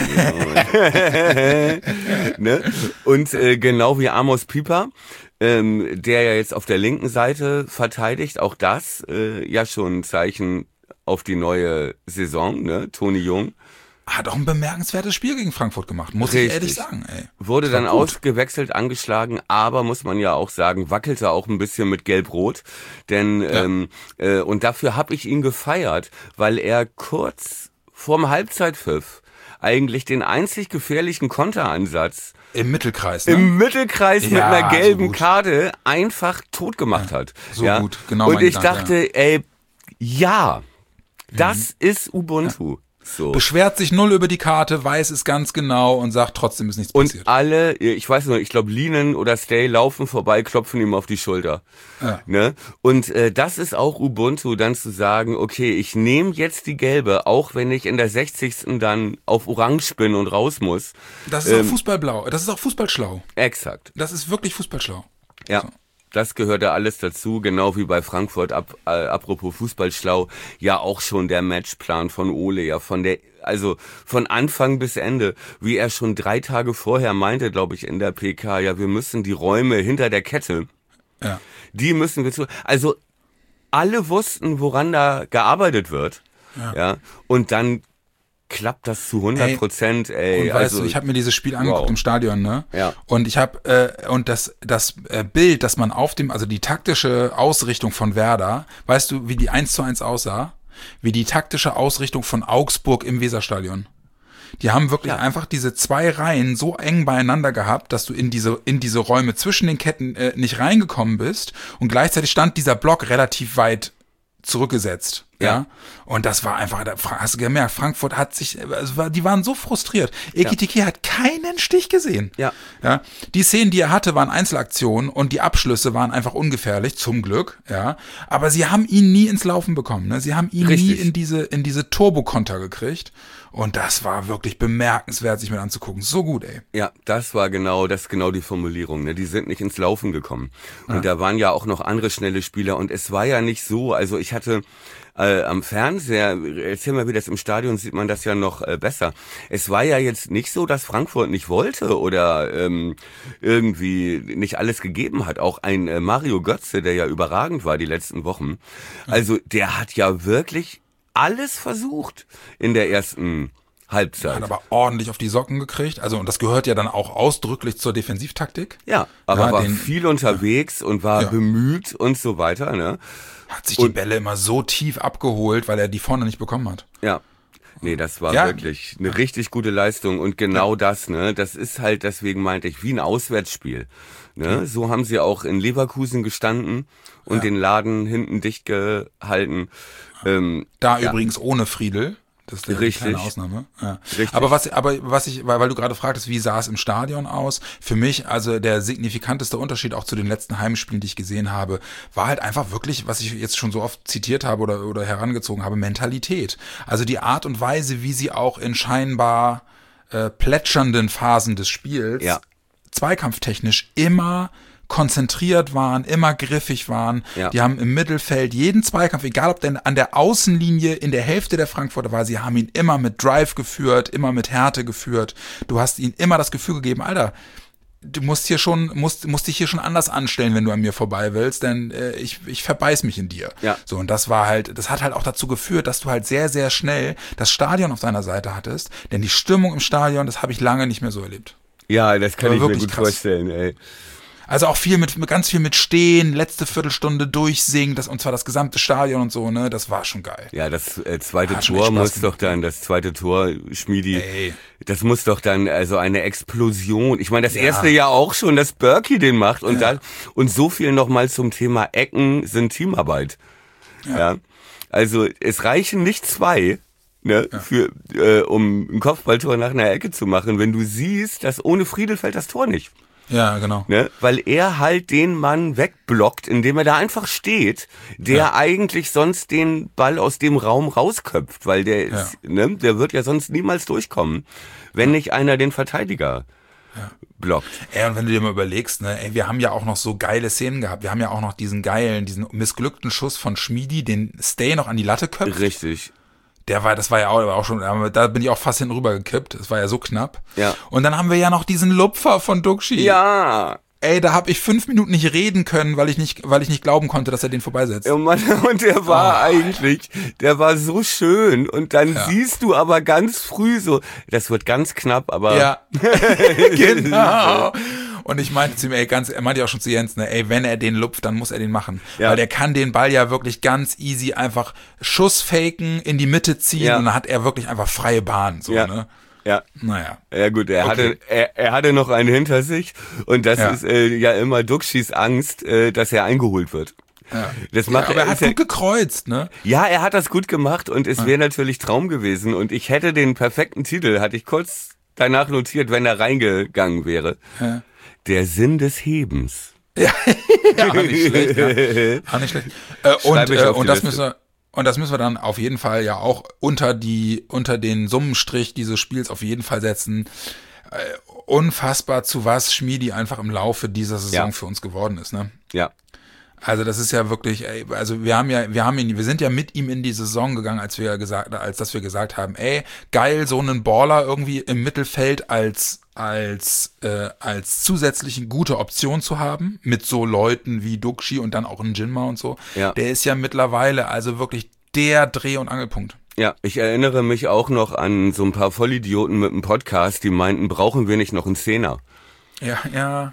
Ne? Und genau wie Amos Pieper, der ja jetzt auf der linken Seite verteidigt, auch das ja schon ein Zeichen auf die neue Saison, ne? Toni Jung. Hat auch ein bemerkenswertes Spiel gegen Frankfurt gemacht, muss ich ehrlich sagen. Ey. Wurde dann ausgewechselt, angeschlagen, aber muss man ja auch sagen, wackelte auch ein bisschen mit Gelb-Rot. Denn und dafür habe ich ihn gefeiert, weil er kurz vorm Halbzeitpfiff eigentlich den einzig gefährlichen Konteransatz im Mittelkreis, ne? Im Mittelkreis mit einer gelben Karte einfach tot gemacht hat. So gut, genau. Und ich dachte, ey, das ist Ubuntu. So. Beschwert sich null über die Karte, weiß es ganz genau und sagt, trotzdem ist nichts passiert. Und alle, ich weiß noch, ich glaube Lienen oder Stay laufen vorbei, klopfen ihm auf die Schulter. Ja. Ne? Und das ist auch Ubuntu, dann zu sagen, okay, ich nehme jetzt die gelbe, auch wenn ich in der 60. dann auf Orange bin und raus muss. Das ist auch Fußballblau, das ist auch Fußballschlau. Exakt. Das ist wirklich Fußballschlau. Ja. So. Das gehört da alles dazu, genau wie bei Frankfurt, apropos Fußballschlau, ja auch schon der Matchplan von Ole, ja also von Anfang bis Ende, wie er schon 3 Tage vorher meinte, glaube ich, in der PK, ja, wir müssen die Räume hinter der Kette, die müssen wir also alle wussten, woran da gearbeitet wird, ja, und dann klappt das zu 100%, ey. Und weißt du, ich habe mir dieses Spiel angeguckt im Stadion, ne? Ja. Und ich habe und das Bild, das man also die taktische Ausrichtung von Werder, weißt du, wie die 1:1 aussah? Wie die taktische Ausrichtung von Augsburg im Weserstadion. Die haben wirklich einfach diese 2 Reihen so eng beieinander gehabt, dass du in diese Räume zwischen den Ketten nicht reingekommen bist und gleichzeitig stand dieser Block relativ weit zurückgesetzt. Ja. Und das war einfach, hast du gemerkt, Frankfurt hat sich, die waren so frustriert. Ekitike hat keinen Stich gesehen. Ja. Die Szenen, die er hatte, waren Einzelaktionen und die Abschlüsse waren einfach ungefährlich, zum Glück, ja. Aber sie haben ihn nie ins Laufen bekommen, ne? Sie haben ihn nie in diese Turbokonter gekriegt. Und das war wirklich bemerkenswert, sich mit anzugucken. So gut, ey. Ja, das war genau die Formulierung, ne? Die sind nicht ins Laufen gekommen. Und da waren ja auch noch andere schnelle Spieler und es war ja nicht so, also ich hatte am Fernseher, erzähl mal, wie das im Stadion sieht man das ja noch besser. Es war ja jetzt nicht so, dass Frankfurt nicht wollte oder irgendwie nicht alles gegeben hat. Auch ein Mario Götze, der ja überragend war die letzten Wochen. Also der hat ja wirklich alles versucht in der ersten Halbzeit. Hat aber ordentlich auf die Socken gekriegt. Also, und das gehört ja dann auch ausdrücklich zur Defensivtaktik. Ja, aber war viel unterwegs und war bemüht und so weiter, ne? Hat sich die Bälle immer so tief abgeholt, weil er die vorne nicht bekommen hat. Ja. Nee, das war wirklich eine richtig gute Leistung und genau das, ne? Das ist halt, deswegen meinte ich, wie ein Auswärtsspiel. Ne? So haben sie auch in Leverkusen gestanden und den Laden hinten dicht gehalten. Da übrigens ohne Friedl. Das ist eine kleine Ausnahme. Ja. Richtig. Aber weil du gerade fragtest, wie sah es im Stadion aus? Für mich, also der signifikanteste Unterschied auch zu den letzten Heimspielen, die ich gesehen habe, war halt einfach wirklich, was ich jetzt schon so oft zitiert habe oder herangezogen habe, Mentalität. Also die Art und Weise, wie sie auch in scheinbar plätschernden Phasen des Spiels zweikampftechnisch immer konzentriert waren, immer griffig waren. Ja. Die haben im Mittelfeld jeden Zweikampf, egal ob der an der Außenlinie in der Hälfte der Frankfurter war, sie haben ihn immer mit Drive geführt, immer mit Härte geführt. Du hast ihnen immer das Gefühl gegeben, Alter, du musst dich hier schon anders anstellen, wenn du an mir vorbei willst, denn ich verbeiß mich in dir. Ja. So, und das hat halt auch dazu geführt, dass du halt sehr, sehr schnell das Stadion auf deiner Seite hattest, denn die Stimmung im Stadion, das habe ich lange nicht mehr so erlebt. Ja, das kann ich mir gut vorstellen, ey. Also auch ganz viel mit Stehen, letzte Viertelstunde durchsingen, und zwar das gesamte Stadion und so, ne, das war schon geil. Ja, das zweite Tor Schmiedi, das muss doch dann, also eine Explosion. Ich meine, das erste ja auch schon, dass Berkey den macht und dann, und so viel nochmal zum Thema Ecken sind Teamarbeit. Ja. Also, es reichen nicht 2, ne, um ein Kopfballtor nach einer Ecke zu machen, wenn du siehst, dass ohne Friedel fällt das Tor nicht. Ja, genau. Ne? Weil er halt den Mann wegblockt, indem er da einfach steht, der eigentlich sonst den Ball aus dem Raum rausköpft, weil der wird ja sonst niemals durchkommen, wenn nicht einer den Verteidiger blockt. Ey, und wenn du dir mal überlegst, ne, ey, wir haben ja auch noch so geile Szenen gehabt. Wir haben ja auch noch diesen missglückten Schuss von Schmiedi, den Stay noch an die Latte köpft. Richtig. Das war ja auch schon, da bin ich auch fast hinten rüber gekippt. Das war ja so knapp. Ja. Und dann haben wir ja noch diesen Lupfer von Duxi. Ja. Ey, da habe ich 5 Minuten nicht reden können, weil ich nicht glauben konnte, dass er den vorbeisetzt. Ja, Mann, und der war der war so schön. Und dann siehst du aber ganz früh so, das wird ganz knapp, aber. Ja, genau. Und ich meinte zu ihm, er meinte ja auch schon zu Jens, ne, ey, wenn er den lupft, dann muss er den machen. Ja. Weil der kann den Ball ja wirklich ganz easy einfach Schuss faken, in die Mitte ziehen und dann hat er wirklich einfach freie Bahn, so, ne? Ja. Naja. Ja gut, er hatte noch einen hinter sich und das ist ja immer Duxchis Angst, dass er eingeholt wird. Ja. Das macht aber er hat gut gekreuzt, ne? Ja, er hat das gut gemacht und es wäre natürlich Traum gewesen und ich hätte den perfekten Titel, hatte ich kurz danach notiert, wenn er reingegangen wäre. Ja. Der Sinn des Hebens. Ja, auch nicht schlecht. Ja. Auch nicht schlecht. Und das müssen wir dann auf jeden Fall ja auch unter den Summenstrich dieses Spiels auf jeden Fall setzen. Unfassbar, zu was Schmiedi einfach im Laufe dieser Saison für uns geworden ist, ne? Ja. Also das ist ja wirklich, also wir sind ja mit ihm in die Saison gegangen, als dass wir gesagt haben, ey, geil, so einen Baller irgendwie im Mittelfeld als zusätzliche gute Option zu haben, mit so Leuten wie Duxi und dann auch ein Jinma und so. Ja. Der ist ja mittlerweile also wirklich der Dreh- und Angelpunkt. Ja, ich erinnere mich auch noch an so ein paar Vollidioten mit einem Podcast, die meinten, brauchen wir nicht noch einen Zehner? Ja,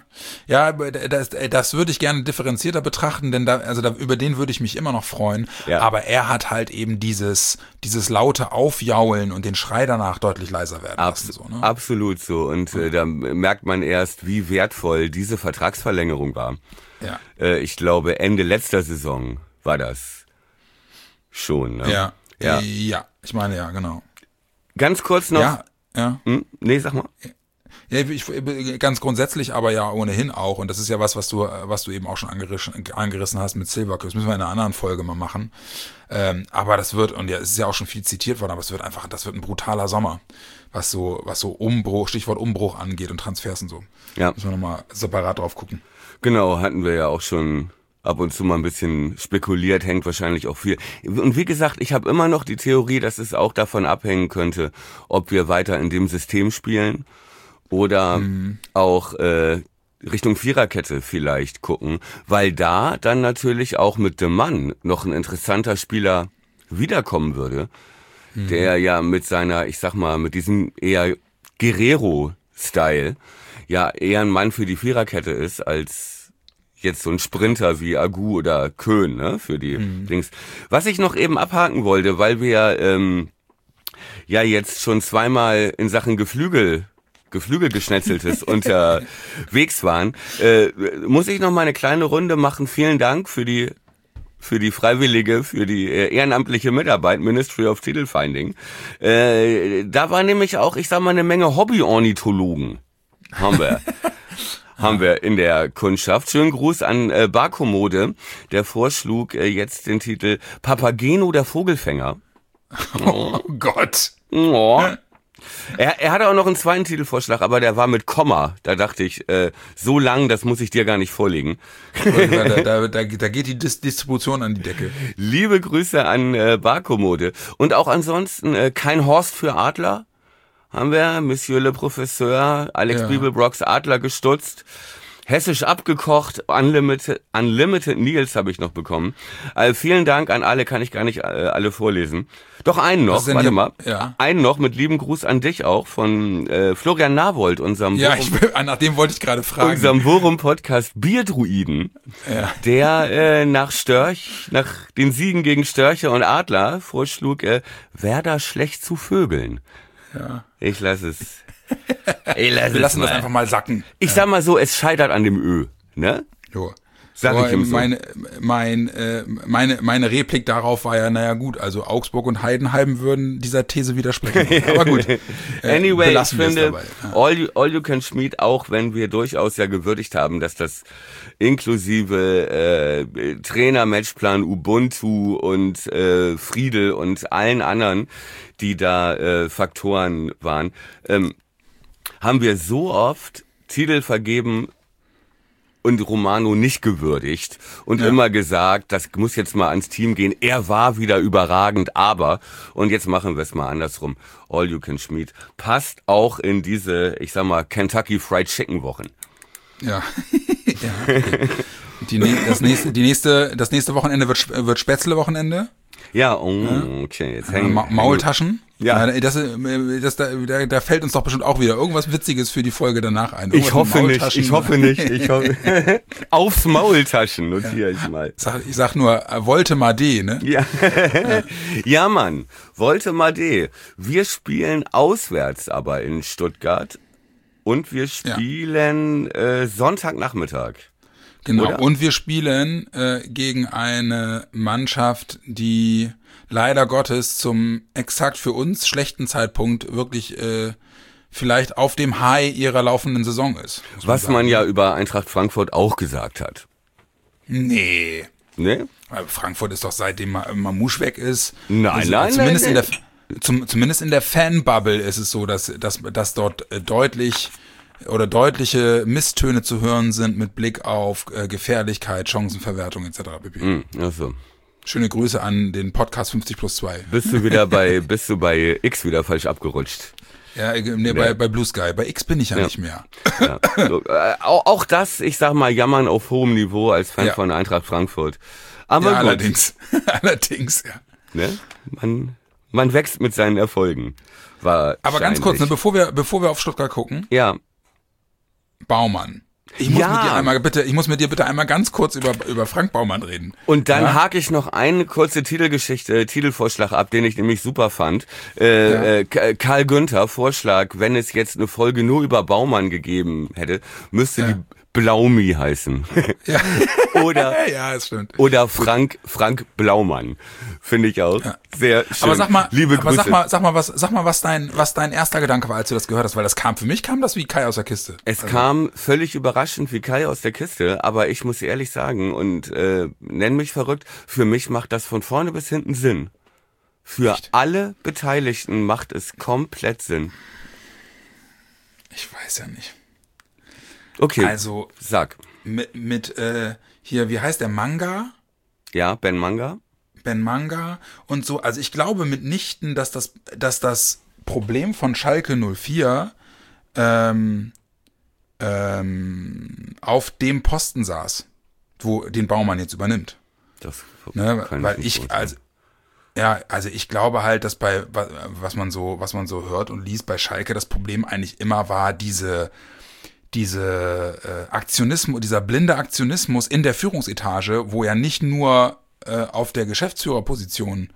das würde ich gerne differenzierter betrachten, denn über den würde ich mich immer noch freuen. Ja. Aber er hat halt eben dieses laute Aufjaulen und den Schrei danach deutlich leiser werden lassen. So, ne? Absolut so. Und da merkt man erst, wie wertvoll diese Vertragsverlängerung war. Ja. Ich glaube, Ende letzter Saison war das schon. Ne? Ja, ich meine ja, genau. Ganz kurz noch. Ja. Nee, sag mal. Ja, ganz grundsätzlich aber ja ohnehin auch, und das ist ja was du eben auch schon angerissen hast mit Silvercup. Das müssen wir in einer anderen Folge mal machen. Aber das wird, und ja, es ist ja auch schon viel zitiert worden, aber das wird ein brutaler Sommer, was so Umbruch, Stichwort Umbruch angeht und Transfers und so. Ja. Müssen wir nochmal separat drauf gucken. Genau, hatten wir ja auch schon ab und zu mal ein bisschen spekuliert, hängt wahrscheinlich auch viel. Und wie gesagt, ich habe immer noch die Theorie, dass es auch davon abhängen könnte, ob wir weiter in dem System spielen oder auch Richtung Viererkette vielleicht gucken, weil da dann natürlich auch mit dem Mann noch ein interessanter Spieler wiederkommen würde, der ja mit seiner, ich sag mal, mit diesem eher Guerrero-Style ja eher ein Mann für die Viererkette ist, als jetzt so ein Sprinter wie Agu oder Köhn, ne, für die Dings. Was ich noch eben abhaken wollte, weil wir ja jetzt schon zweimal in Sachen Geflügelgeschnetzeltes unterwegs waren, muss ich noch mal eine kleine Runde machen. Vielen Dank für die freiwillige, für die ehrenamtliche Mitarbeit, Ministry of Titelfinding. Da war nämlich auch, ich sag mal, eine Menge Hobby-Ornithologen haben wir in der Kundschaft. Schönen Gruß an Barkomode, der vorschlug jetzt den Titel Papageno der Vogelfänger. Oh Gott. Oh. Er hatte auch noch einen zweiten Titelvorschlag, aber der war mit Komma. Da dachte ich, so lang, das muss ich dir gar nicht vorlegen. Da geht die Distribution an die Decke. Liebe Grüße an Barkomode. Und auch ansonsten kein Horst für Adler. Haben wir, Monsieur le Professeur, Alex Bibelbrocks Adler gestutzt. Hessisch abgekocht, Unlimited Nils habe ich noch bekommen. Vielen Dank an alle, kann ich gar nicht alle vorlesen. Doch einen noch, warte mal. Ja. Einen noch mit lieben Gruß an dich auch von Florian Nawold, unserem nach dem wollte ich gerade fragen. Unserem Worum-Podcast Bierdruiden, der nach den Siegen gegen Störche und Adler vorschlug, Werder schlecht zu vögeln. Ja. Ich lasse es. Wir lassen das einfach mal sacken. Ich sag mal so, es scheitert an dem Ö, ne? Jo. Sag ich ihm so. Meine Replik darauf war ja, naja gut, also Augsburg und Heidenheim würden dieser These widersprechen. Aber gut. Anyway, ich finde, All you can Schmied, auch wenn wir durchaus ja gewürdigt haben, dass das inklusive Trainer, Matchplan, Ubuntu und Friedel und allen anderen, die da Faktoren waren, haben wir so oft Titel vergeben und Romano nicht gewürdigt und immer gesagt, das muss jetzt mal ans Team gehen. Er war wieder überragend, aber, und jetzt machen wir es mal andersrum, All You Can Schmied passt auch in diese, ich sag mal, Kentucky Fried Chicken Wochen. Ja. Ja, okay. Das nächste Wochenende wird Spätzle-Wochenende. Ja, okay. Jetzt Maultaschen. Ja. Da fällt uns doch bestimmt auch wieder irgendwas Witziges für die Folge danach ein. Ich hoffe nicht. Aufs Maultaschen notiere ich mal. Ich sag nur, wollte mal D, ne? Ja. Ja, Mann. Wollte mal D. Wir spielen auswärts aber in Stuttgart und wir spielen Sonntagnachmittag. Genau, oder? Und wir spielen gegen eine Mannschaft, die leider Gottes zum exakt für uns schlechten Zeitpunkt wirklich vielleicht auf dem High ihrer laufenden Saison ist. Was man ja über Eintracht Frankfurt auch gesagt hat. Nee. Ne? Frankfurt ist doch seitdem Mamouche weg ist. Nein. Zumindest in der Fanbubble ist es so, dass dort deutliche Misstöne zu hören sind mit Blick auf Gefährlichkeit, Chancenverwertung etc. Also. Schöne Grüße an den Podcast 50+2. Bist du bei X wieder falsch abgerutscht? Ja, bei Blue Sky. Bei X bin ich ja nicht mehr. Ja. So, auch das, ich sag mal, jammern auf hohem Niveau als Fan von Eintracht Frankfurt. Aber ja, gut. allerdings, ja. Ne? Man wächst mit seinen Erfolgen. Aber ganz kurz, ne, bevor wir auf Stuttgart gucken. Ja. Baumann. Ich muss mit dir bitte einmal ganz kurz über Frank Baumann reden. Und dann hake ich noch eine kurze Titelvorschlag ab, den ich nämlich super fand. Karl Günther, Vorschlag, wenn es jetzt eine Folge nur über Baumann gegeben hätte, müsste die Blaumi heißen. Ja. Oder, ja, das stimmt. Oder Frank Blaumann. Finde ich auch sehr schön. Aber sag mal, liebe Grüße. was dein erster Gedanke war, als du das gehört hast, weil für mich kam das wie Kai aus der Kiste. Es kam völlig überraschend wie Kai aus der Kiste, aber ich muss ehrlich sagen und nenn mich verrückt, für mich macht das von vorne bis hinten Sinn. Für alle Beteiligten macht es komplett Sinn. Ich weiß ja nicht. Okay, also sag. Mit hier, wie heißt der, Manga? Ja, Ben Manga und so. Also ich glaube mitnichten, dass das Problem von Schalke 04 auf dem Posten saß, wo den Baumann jetzt übernimmt. Das weil ich glaube halt, dass bei was man so hört und liest bei Schalke das Problem eigentlich immer war diese Aktionismus, dieser blinde Aktionismus in der Führungsetage, wo ja nicht nur auf der Geschäftsführerposition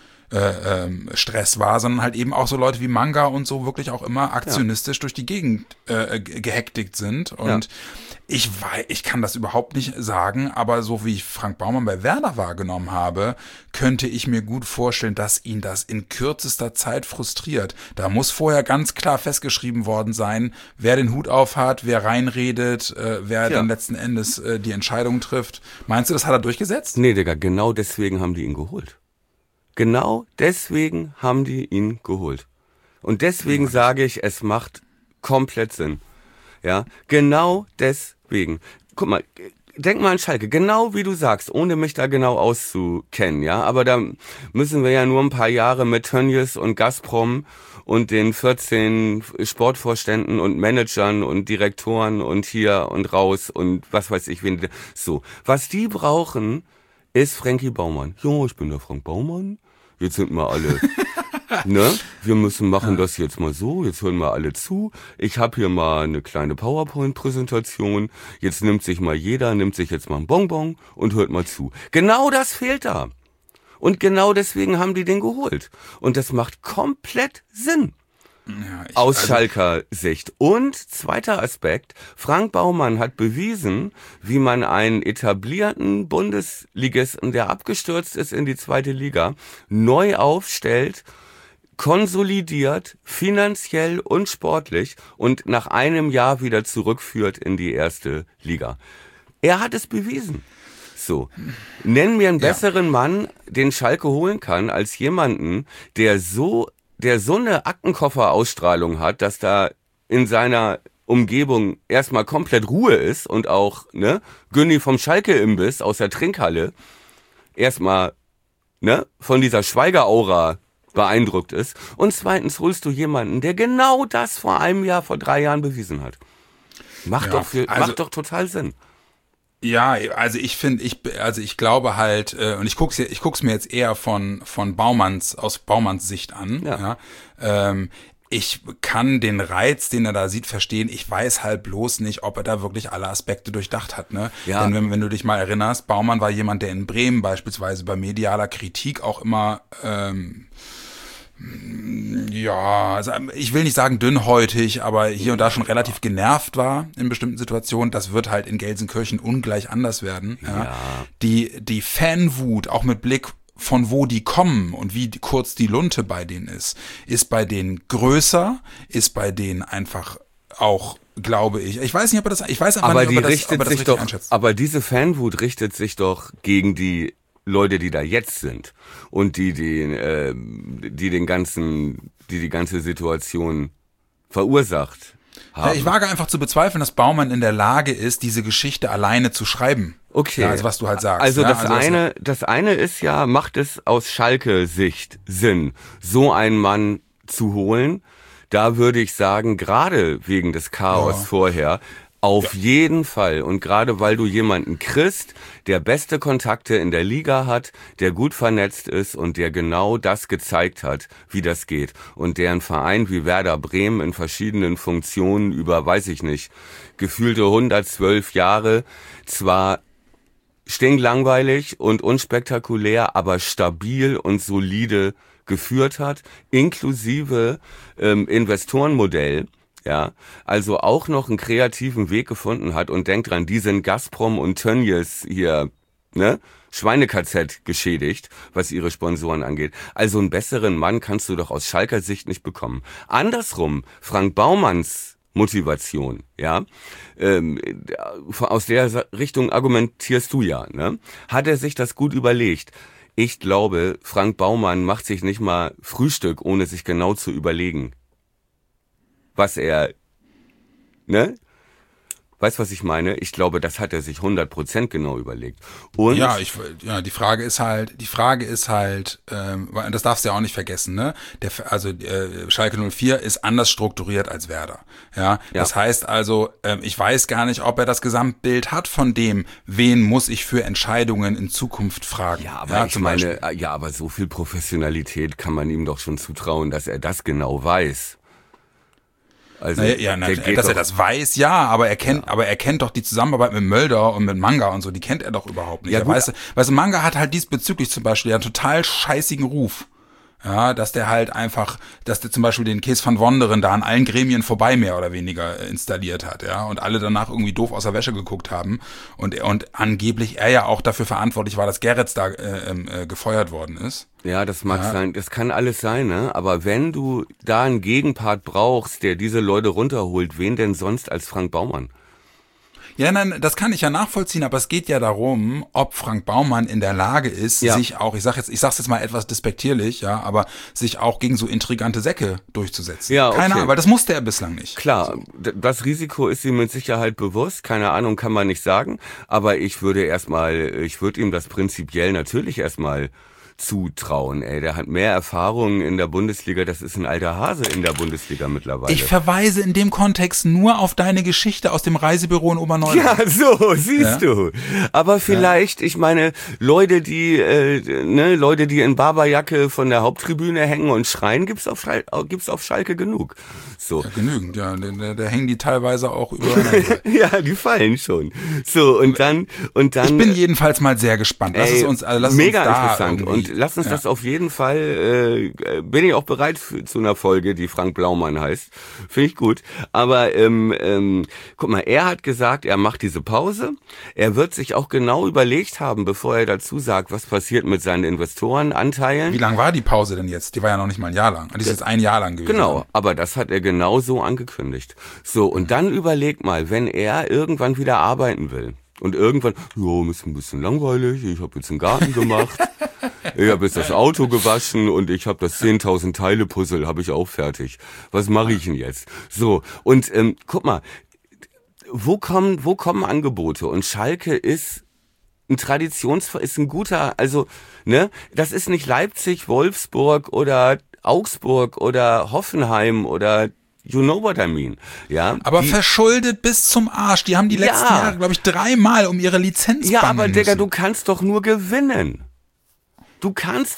Stress war, sondern halt eben auch so Leute wie Manga und so wirklich auch immer aktionistisch durch die Gegend gehektigt sind. Und ich kann das überhaupt nicht sagen, aber so wie ich Frank Baumann bei Werder wahrgenommen habe, könnte ich mir gut vorstellen, dass ihn das in kürzester Zeit frustriert. Da muss vorher ganz klar festgeschrieben worden sein, wer den Hut auf hat, wer reinredet, wer dann letzten Endes die Entscheidung trifft. Meinst du, das hat er durchgesetzt? Nee, Digga, genau deswegen haben die ihn geholt. Genau deswegen haben die ihn geholt. Und deswegen sage ich, es macht komplett Sinn. Ja, genau deswegen. Guck mal, denk mal an Schalke, genau wie du sagst, ohne mich da genau auszukennen, ja. Aber da müssen wir ja nur ein paar Jahre mit Tönnies und Gazprom und den 14 Sportvorständen und Managern und Direktoren und hier und raus und was weiß ich wen. So, was die brauchen, ist Frankie Baumann. Ja, ich bin der Frank Baumann. Jetzt sind wir alle, ne? Wir müssen machen das jetzt mal so. Jetzt hören wir alle zu. Ich habe hier mal eine kleine PowerPoint-Präsentation. Jetzt nimmt sich jetzt mal ein Bonbon und hört mal zu. Genau das fehlt da. Und genau deswegen haben die den geholt. Und das macht komplett Sinn. Aus Schalker Sicht. Und zweiter Aspekt, Frank Baumann hat bewiesen, wie man einen etablierten Bundesligisten, der abgestürzt ist in die zweite Liga, neu aufstellt, konsolidiert, finanziell und sportlich und nach einem Jahr wieder zurückführt in die erste Liga. Er hat es bewiesen. So, nenn mir einen besseren Mann, den Schalke holen kann, als jemanden, der so eine Aktenkoffer-Ausstrahlung hat, dass da in seiner Umgebung erstmal komplett Ruhe ist und auch, ne, Günni vom Schalke-Imbiss aus der Trinkhalle erstmal, ne, von dieser Schweigeraura beeindruckt ist. Und zweitens holst du jemanden, der genau das vor 3 Jahren bewiesen hat. Macht doch total Sinn. Ja, also ich glaube halt, und ich guck's mir jetzt eher aus Baumanns Sicht an. Ja. Ich kann den Reiz, den er da sieht, verstehen. Ich weiß halt bloß nicht, ob er da wirklich alle Aspekte durchdacht hat, ne? Ja. Denn wenn du dich mal erinnerst, Baumann war jemand, der in Bremen beispielsweise bei medialer Kritik auch immer, also ich will nicht sagen dünnhäutig, aber hier und da schon relativ genervt war in bestimmten Situationen. Das wird halt in Gelsenkirchen ungleich anders werden. Ja. Die Fanwut, auch mit Blick von wo die kommen und wie kurz die Lunte bei denen ist bei denen größer, ist bei denen einfach auch, glaube ich. Ich weiß nicht, ob er das richtig einschätzt. Aber diese Fanwut richtet sich doch gegen die Leute, die da jetzt sind und die die ganze Situation verursacht haben. Ja, ich wage einfach zu bezweifeln, dass Baumann in der Lage ist, diese Geschichte alleine zu schreiben. Okay. Ja, also was du halt sagst. Also ja? das eine ist ja, macht es aus Schalke-Sicht Sinn, so einen Mann zu holen. Da würde ich sagen, gerade wegen des Chaos vorher, auf jeden Fall. Und gerade weil du jemanden kriegst, der beste Kontakte in der Liga hat, der gut vernetzt ist und der genau das gezeigt hat, wie das geht. Und der ein Verein wie Werder Bremen in verschiedenen Funktionen über, weiß ich nicht, gefühlte 112 Jahre zwar stinklangweilig und unspektakulär, aber stabil und solide geführt hat, inklusive Investorenmodell. Ja, also auch noch einen kreativen Weg gefunden hat und denkt dran, die sind Gazprom und Tönnies hier, ne, Schweine-KZ geschädigt, was ihre Sponsoren angeht. Also einen besseren Mann kannst du doch aus Schalker Sicht nicht bekommen. Andersrum, Frank Baumanns Motivation, ja, aus der Richtung argumentierst du ja, ne, hat er sich das gut überlegt. Ich glaube, Frank Baumann macht sich nicht mal Frühstück, ohne sich genau zu überlegen, was er, ne? Weißt, was ich meine? Ich glaube, das hat er sich 100% genau überlegt. Und die Frage ist halt, das darfst du ja auch nicht vergessen, ne? Schalke 04 ist anders strukturiert als Werder. Ja. Das heißt also, ich weiß gar nicht, ob er das Gesamtbild hat von dem, wen muss ich für Entscheidungen in Zukunft fragen. Ja, aber aber so viel Professionalität kann man ihm doch schon zutrauen, dass er das genau weiß. Also, dass er das weiß, aber er kennt doch die Zusammenarbeit mit Mölder und mit Manga und so, die kennt er doch überhaupt nicht. Ja, weißt du, Manga hat halt diesbezüglich zum Beispiel einen total scheißigen Ruf. Ja, dass der zum Beispiel den Kees van Wonderen da an allen Gremien vorbei mehr oder weniger installiert hat, ja, und alle danach irgendwie doof aus der Wäsche geguckt haben und angeblich er ja auch dafür verantwortlich war, dass Gerrits da gefeuert worden ist. Ja, das mag sein, das kann alles sein, ne? Aber wenn du da einen Gegenpart brauchst, der diese Leute runterholt, wen denn sonst als Frank Baumann? Ja, nein, das kann ich ja nachvollziehen, aber es geht ja darum, ob Frank Baumann in der Lage ist, sich auch, ich sag's jetzt mal etwas despektierlich, ja, aber sich auch gegen so intrigante Säcke durchzusetzen. Ja, okay. Keine Ahnung, weil das musste er bislang nicht. Klar, das Risiko ist ihm mit Sicherheit bewusst, keine Ahnung, kann man nicht sagen, aber ich würde ihm das prinzipiell natürlich erstmal zutrauen, ey. Der hat mehr Erfahrung in der Bundesliga, das ist ein alter Hase in der Bundesliga mittlerweile. Ich verweise in dem Kontext nur auf deine Geschichte aus dem Reisebüro in Oberneuland. Ja, so, siehst du. Aber vielleicht, ich meine, Leute, die in Barberjacke von der Haupttribüne hängen und schreien, gibt's auf Schalke genug. So. Ja, genügend, ja. Da hängen die teilweise auch über. Ja, die fallen schon. So, und dann. Ich bin jedenfalls mal sehr gespannt. Lass uns mega da interessant. Und lass uns das auf jeden Fall, bin ich auch bereit zu einer Folge, die Frank Blaumann heißt. Finde ich gut. Aber guck mal, er hat gesagt, er macht diese Pause. Er wird sich auch genau überlegt haben, bevor er dazu sagt, was passiert mit seinen Investorenanteilen. Wie lang war die Pause denn jetzt? Die war ja noch nicht mal ein Jahr lang. Die ist jetzt ein Jahr lang gewesen. Genau, aber das hat er genau so angekündigt. So, und dann überleg mal, wenn er irgendwann wieder arbeiten will und irgendwann, ist ein bisschen langweilig, ich habe jetzt einen Garten gemacht. Ich habe jetzt das Auto gewaschen und ich habe das 10.000 Teile Puzzle, habe ich auch fertig. Was mache ich denn jetzt? So, und guck mal, wo kommen Angebote? Und Schalke ist ist ein guter, also, ne, das ist nicht Leipzig, Wolfsburg oder Augsburg oder Hoffenheim oder you know what I mean, ja. Aber verschuldet bis zum Arsch. Die haben die letzten Jahre, glaube ich, 3-mal um ihre Lizenz Ja, bangen aber Digga, müssen. du kannst doch nur gewinnen. Du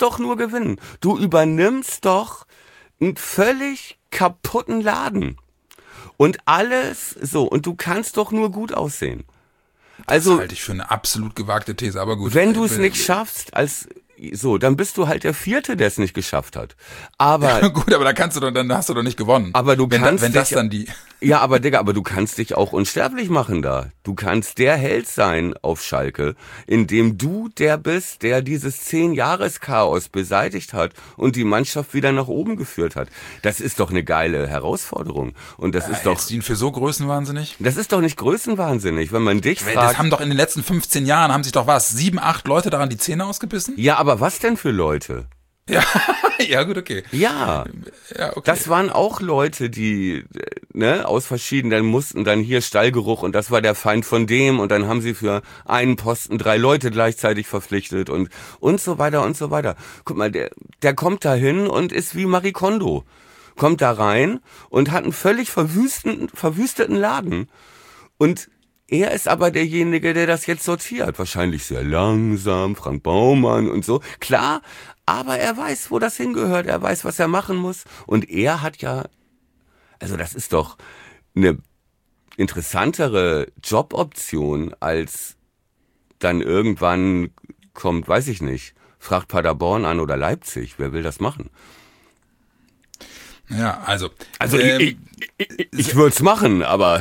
übernimmst doch einen völlig kaputten Laden. Und alles so, und du kannst doch nur gut aussehen. Also, das halte ich für eine absolut gewagte These, aber gut. wenn du es nicht schaffst, dann bist du halt der Vierte, der es nicht geschafft hat. Aber gut, aber dann hast du doch nicht gewonnen. Aber du kannst wenn das dich- dann die ja, aber Digga, du kannst dich auch unsterblich machen da. Du kannst der Held sein auf Schalke, indem du der bist, der dieses 10-Jahres-Chaos beseitigt hat und die Mannschaft wieder nach oben geführt hat. Das ist doch eine geile Herausforderung. Und das ist doch, hältst du ihn für so größenwahnsinnig? das ist doch nicht größenwahnsinnig, wenn man dich Das fragt. haben doch in den letzten 15 Jahren, haben sich doch 7, 8 Leute daran die Zähne ausgebissen? Ja, aber was denn für Leute? Ja, gut, okay. Ja. Ja, okay. Das waren auch Leute, die aus verschiedenen, mussten dann hier Stallgeruch und das war der Feind von dem und dann haben sie für einen Posten 3 Leute gleichzeitig verpflichtet und so weiter und so weiter. Guck mal, der kommt da hin und ist wie Marie Kondo. Kommt da rein und hat einen völlig verwüsteten Laden. Und er ist aber derjenige, der das jetzt sortiert. Wahrscheinlich sehr langsam, Frank Baumann und so. Klar, aber er weiß, wo das hingehört. Er weiß, was er machen muss. Und er hat also das ist doch eine interessantere Joboption, als dann irgendwann kommt, weiß ich nicht, fragt Paderborn an oder Leipzig. Wer will das machen? Ja, also Ich würde es machen, aber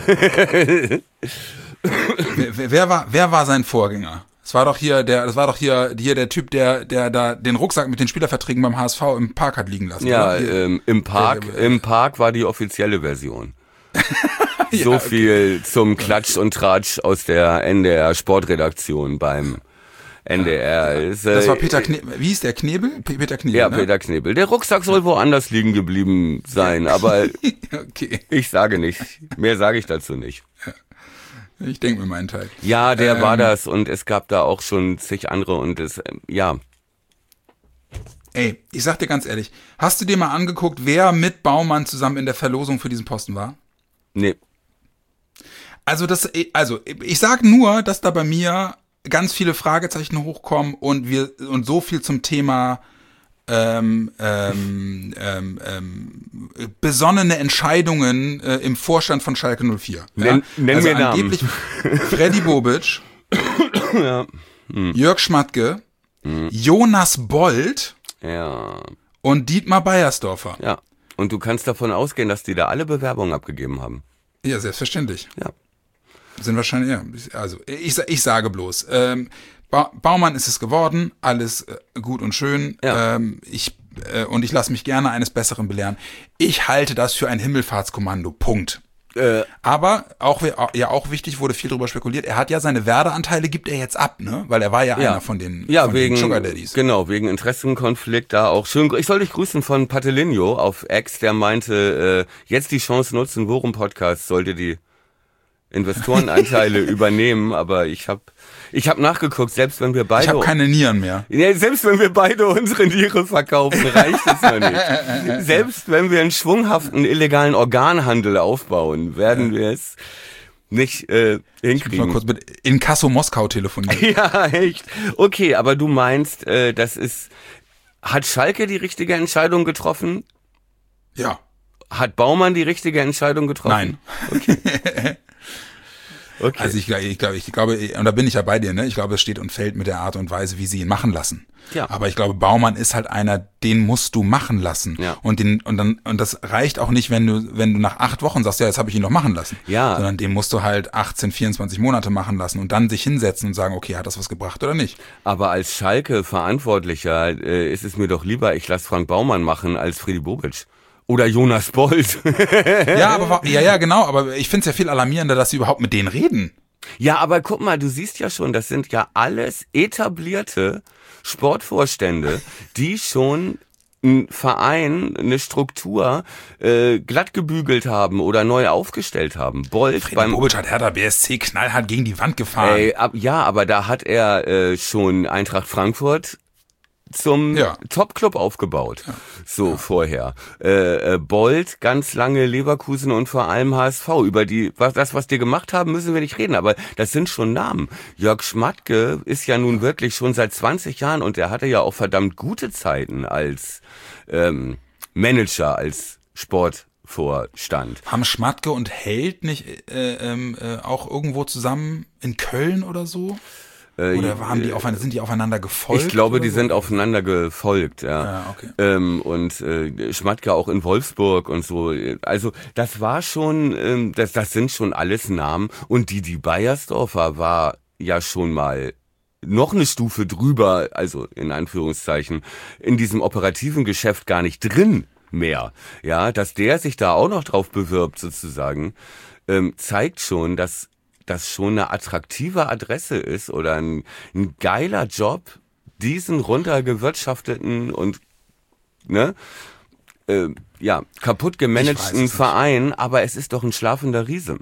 wer war sein Vorgänger? Das war doch hier der Typ, der da den Rucksack mit den Spielerverträgen beim HSV im Park hat liegen lassen. ja, oder? im Park war die offizielle Version. So viel zum Klatsch und Tratsch aus der NDR Sportredaktion beim NDR. Das war Peter Knebel. Wie hieß der? Knebel? Peter Knebel. Ja, ne? Peter Knebel. Der Rucksack soll woanders liegen geblieben sein, aber Okay, ich sage nicht. Mehr sage ich dazu nicht. ich denke mir meinen Teil. Ja, der war das und es gab da auch schon zig andere und ja. Ey, ich sag dir ganz ehrlich, hast du dir mal angeguckt, wer mit Baumann zusammen in der Verlosung für diesen Posten war? Nee. Also ich sag nur, dass da bei mir ganz viele Fragezeichen hochkommen und so viel zum Thema besonnene Entscheidungen im Vorstand von Schalke 04. Nenn mir Namen. Angeblich Freddy Bobic, Jörg Schmatke, Jonas Bold Ja. und Dietmar Beiersdorfer. Ja. Und du kannst davon ausgehen, dass die da alle Bewerbungen abgegeben haben. Ja, selbstverständlich. Ja. Sind wahrscheinlich, ja. Also, ich sage bloß, Baumann ist es geworden, alles gut und schön. Ja. Ich lasse mich gerne eines Besseren belehren. Ich halte das für ein Himmelfahrtskommando. Punkt. Aber auch wichtig, wurde viel darüber spekuliert, er hat ja seine Werdeanteile, gibt er jetzt ab, ne? Weil er war ja einer von den Sugar Daddies. Genau, wegen Interessenkonflikt da auch schön. Ich soll dich grüßen von Patelinho auf X, der meinte, jetzt die Chance nutzen, Worum Podcast sollte die Investorenanteile übernehmen, aber ich hab nachgeguckt, selbst wenn wir beide... Ich habe keine Nieren mehr. Ja, selbst wenn wir beide unsere Niere verkaufen, reicht es noch nicht. Selbst wenn wir einen schwunghaften illegalen Organhandel aufbauen, werden wir es nicht Ich muss mal hinkriegen. kurz mit Inkasso Moskau telefonieren. Ja, echt. Okay, aber du meinst, hat Schalke die richtige Entscheidung getroffen? Ja. Hat Baumann die richtige Entscheidung getroffen? Nein. Okay. Also ich glaube, und da bin ich ja bei dir, ne? Ich glaube, es steht und fällt mit der Art und Weise, wie sie ihn machen lassen. Ja. Aber ich glaube, Baumann ist halt einer, den musst du machen lassen. Ja. Und das reicht auch nicht, wenn du nach 8 Wochen sagst, ja, jetzt habe ich ihn doch machen lassen. Ja. Sondern den musst du halt 18, 24 Monate machen lassen und dann sich hinsetzen und sagen, okay, hat das was gebracht oder nicht? Aber als Schalke-Verantwortlicher ist es mir doch lieber, ich lasse Frank Baumann machen als Freddy Bobic. Oder Jonas Bold. Ja, genau, aber ich finde es ja viel alarmierender, dass sie überhaupt mit denen reden. Ja, aber guck mal, du siehst ja schon, das sind ja alles etablierte Sportvorstände, die schon einen Verein, eine Struktur glatt gebügelt haben oder neu aufgestellt haben. Bolt beim Bobic hat Hertha BSC knallhart gegen die Wand gefahren. Ja, aber da hat er schon Eintracht Frankfurt zum Top-Club aufgebaut. Ja. So vorher. Bolt, ganz lange Leverkusen und vor allem HSV. Über was die gemacht haben, müssen wir nicht reden, aber das sind schon Namen. Jörg Schmatke ist ja nun wirklich schon seit 20 Jahren und er hatte ja auch verdammt gute Zeiten als Manager, als Sportvorstand. Haben Schmatke und Held nicht auch irgendwo zusammen in Köln oder so? Oder sind die aufeinander gefolgt? Ich glaube, die sind aufeinander gefolgt, ja. Okay. Und Schmatke auch in Wolfsburg und so. Also das war schon, das sind schon alles Namen. Und die Beiersdorfer war ja schon mal noch eine Stufe drüber, also in Anführungszeichen, in diesem operativen Geschäft gar nicht drin mehr. Ja, dass der sich da auch noch drauf bewirbt sozusagen, zeigt schon, dass das schon eine attraktive Adresse ist oder ein geiler Job, diesen runtergewirtschafteten und kaputt gemanagten Verein, aber es ist doch ein schlafender Riese.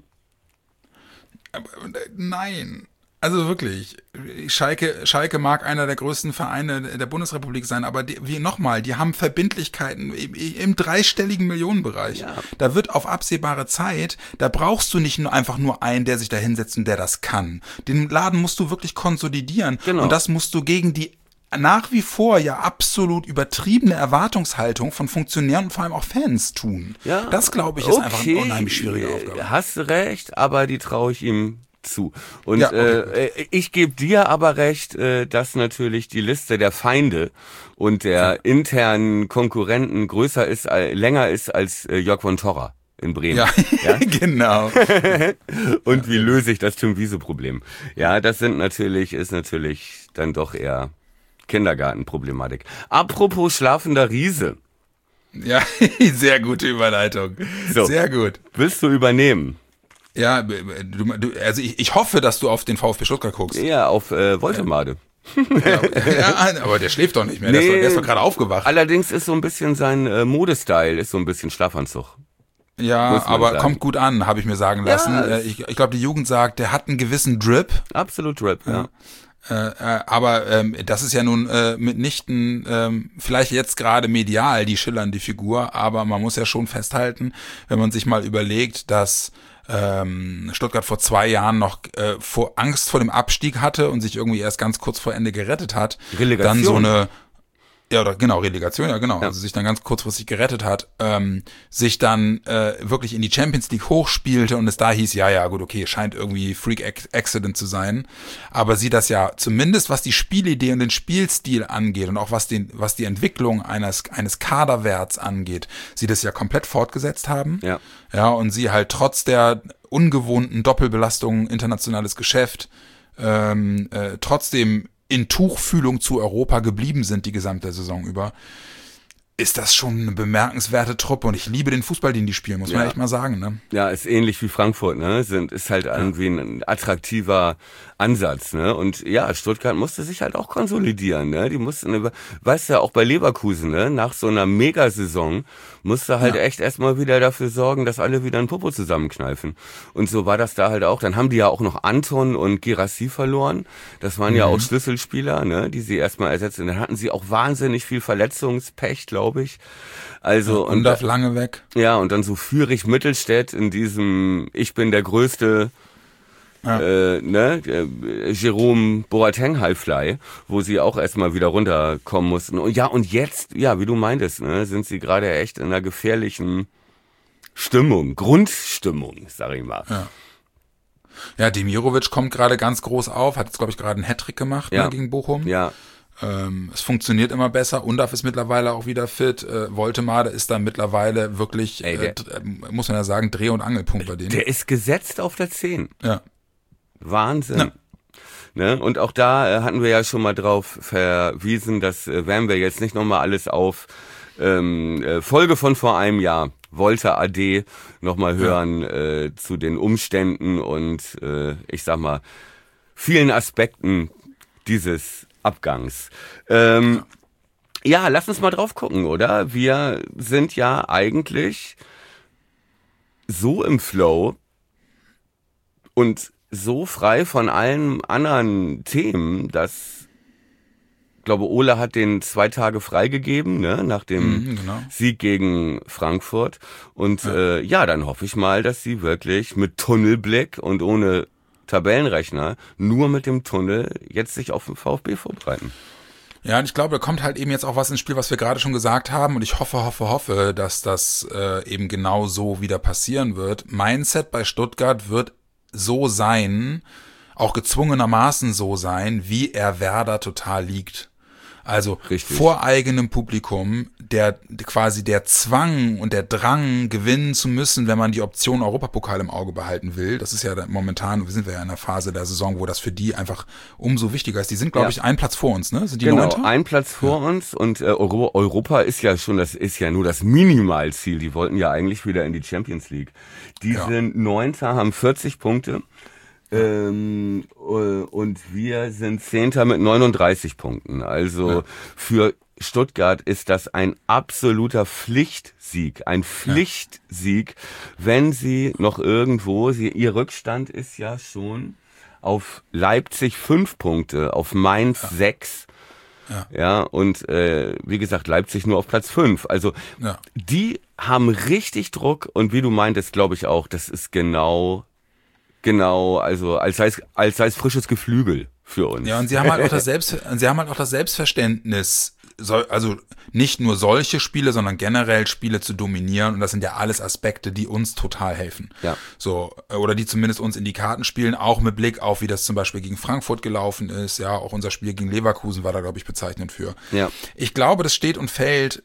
Nein. Also wirklich, Schalke mag einer der größten Vereine der Bundesrepublik sein, aber die haben Verbindlichkeiten im dreistelligen Millionenbereich. Ja. Da wird auf absehbare Zeit, da brauchst du nicht einfach nur einen, der sich da hinsetzt und der das kann. Den Laden musst du wirklich konsolidieren. Genau. Und das musst du gegen die nach wie vor ja absolut übertriebene Erwartungshaltung von Funktionären und vor allem auch Fans tun. Ja. Das, glaube ich, ist einfach eine unheimlich schwierige Aufgabe. Hast du recht, aber die traue ich ihm zu. Und ich gebe dir aber recht, dass natürlich die Liste der Feinde und der internen Konkurrenten länger ist als Jörg von Torra in Bremen. Ja? Genau. Und wie löse ich das Tüm-Wiese-Problem? Ja, das ist natürlich dann doch eher Kindergartenproblematik. Apropos schlafender Riese. Ja, sehr gute Überleitung. So, sehr gut. Willst du übernehmen? Ja, also ich hoffe, dass du auf den VfB Stuttgart guckst. Ja, auf Woltemade. Ja, aber der schläft doch nicht mehr, der ist doch gerade aufgewacht. Allerdings ist so ein bisschen sein Modestyle, ist so ein bisschen Schlafanzug. Ja, aber sagen. Kommt gut an, habe ich mir sagen lassen. Ja, ich glaube, die Jugend sagt, der hat einen gewissen Drip. Absolut Drip, ja. Aber das ist ja nun mitnichten vielleicht jetzt gerade medial die schillernde Figur, aber man muss ja schon festhalten, wenn man sich mal überlegt, dass Stuttgart vor 2 Jahren noch vor Angst vor dem Abstieg hatte und sich irgendwie erst ganz kurz vor Ende gerettet hat. Relegation. Dann so eine Relegation, also sich dann ganz kurzfristig gerettet hat, sich dann wirklich in die Champions League hochspielte und es da hieß, gut, okay, scheint irgendwie Freak-Accident zu sein, aber sie das ja zumindest, was die Spielidee und den Spielstil angeht und auch was die Entwicklung eines Kaderwerts angeht, sie das ja komplett fortgesetzt haben, und sie halt trotz der ungewohnten Doppelbelastung internationales Geschäft trotzdem in Tuchfühlung zu Europa geblieben sind die gesamte Saison über, ist das schon eine bemerkenswerte Truppe und ich liebe den Fußball, den die spielen, muss man echt mal sagen, ne? Ja, ist ähnlich wie Frankfurt, ne? Ist halt irgendwie ein attraktiver Ansatz, ne? Und ja, Stuttgart musste sich halt auch konsolidieren, ne? Die mussten, weißt du, auch bei Leverkusen, ne? Nach so einer Megasaison musste halt echt erstmal wieder dafür sorgen, dass alle wieder ein Popo zusammenkneifen. Und so war das da halt auch. Dann haben die ja auch noch Anton und Guirassy verloren. Das waren ja auch Schlüsselspieler, ne? Die sie erstmal ersetzt. Und dann hatten sie auch wahnsinnig viel Verletzungspech, glaube ich. Also, und darf lange weg. Ja, und dann so Fürich Mittelstädt in diesem Ich bin der größte Jerome Boateng Highfly, wo sie auch erstmal wieder runterkommen mussten. Und jetzt, wie du meintest, ne, sind sie gerade echt in einer gefährlichen Grundstimmung, sag ich mal. Ja, Demirovic kommt gerade ganz groß auf, hat jetzt, glaube ich, gerade einen Hattrick gemacht gegen Bochum. Ja. Es funktioniert immer besser. Undav ist mittlerweile auch wieder fit. Woltemade ist da mittlerweile wirklich, muss man ja sagen, Dreh- und Angelpunkt bei denen. Der ist gesetzt auf der 10. Ja. Wahnsinn. Ja. Ne? Und auch da hatten wir ja schon mal drauf verwiesen, das wärmen wir jetzt nicht nochmal alles auf. Folge von vor einem Jahr Volta AD nochmal hören zu den Umständen und ich sag mal vielen Aspekten dieses Abgangs. Ja, lass uns mal drauf gucken, oder? Wir sind ja eigentlich so im Flow und so frei von allen anderen Themen, dass, ich glaube, Ole hat den 2 Tage freigegeben, ne, nach dem Sieg gegen Frankfurt. Und dann hoffe ich mal, dass sie wirklich mit Tunnelblick und ohne Tabellenrechner nur mit dem Tunnel jetzt sich auf den VfB vorbereiten. Ja, und ich glaube, da kommt halt eben jetzt auch was ins Spiel, was wir gerade schon gesagt haben. Und ich hoffe, dass das eben genau so wieder passieren wird. Mindset bei Stuttgart wird so sein, auch gezwungenermaßen so sein, wie er Werder total liegt. Also Richtig. Vor eigenem Publikum, der Zwang und der Drang, gewinnen zu müssen, wenn man die Option Europapokal im Auge behalten will. Das ist ja momentan, sind wir ja in einer Phase der Saison, wo das für die einfach umso wichtiger ist. Die sind, glaube ich, einen Platz vor uns, ne? Sind die genau, 9.? Ein Platz vor uns und Europa ist ja nur das Minimalziel. Die wollten ja eigentlich wieder in die Champions League. Die sind 9., haben 40 Punkte. Und wir sind 10. mit 39 Punkten. Also für Stuttgart ist das ein absoluter Pflichtsieg. Ein Pflichtsieg, wenn sie noch irgendwo, ihr Rückstand ist ja schon auf Leipzig 5 Punkte, auf Mainz 6. Ja, und wie gesagt, Leipzig nur auf Platz 5. Also die haben richtig Druck und wie du meintest, glaube ich auch, das ist genau, also als sei es frisches Geflügel für uns. Ja, und sie haben halt auch das Selbstverständnis, also nicht nur solche Spiele, sondern generell Spiele zu dominieren. Und das sind ja alles Aspekte, die uns total helfen. Ja. So, oder die zumindest uns in die Karten spielen, auch mit Blick auf, wie das zum Beispiel gegen Frankfurt gelaufen ist. Ja, auch unser Spiel gegen Leverkusen war da, glaube ich, bezeichnend für. Ja. Ich glaube, das steht und fällt,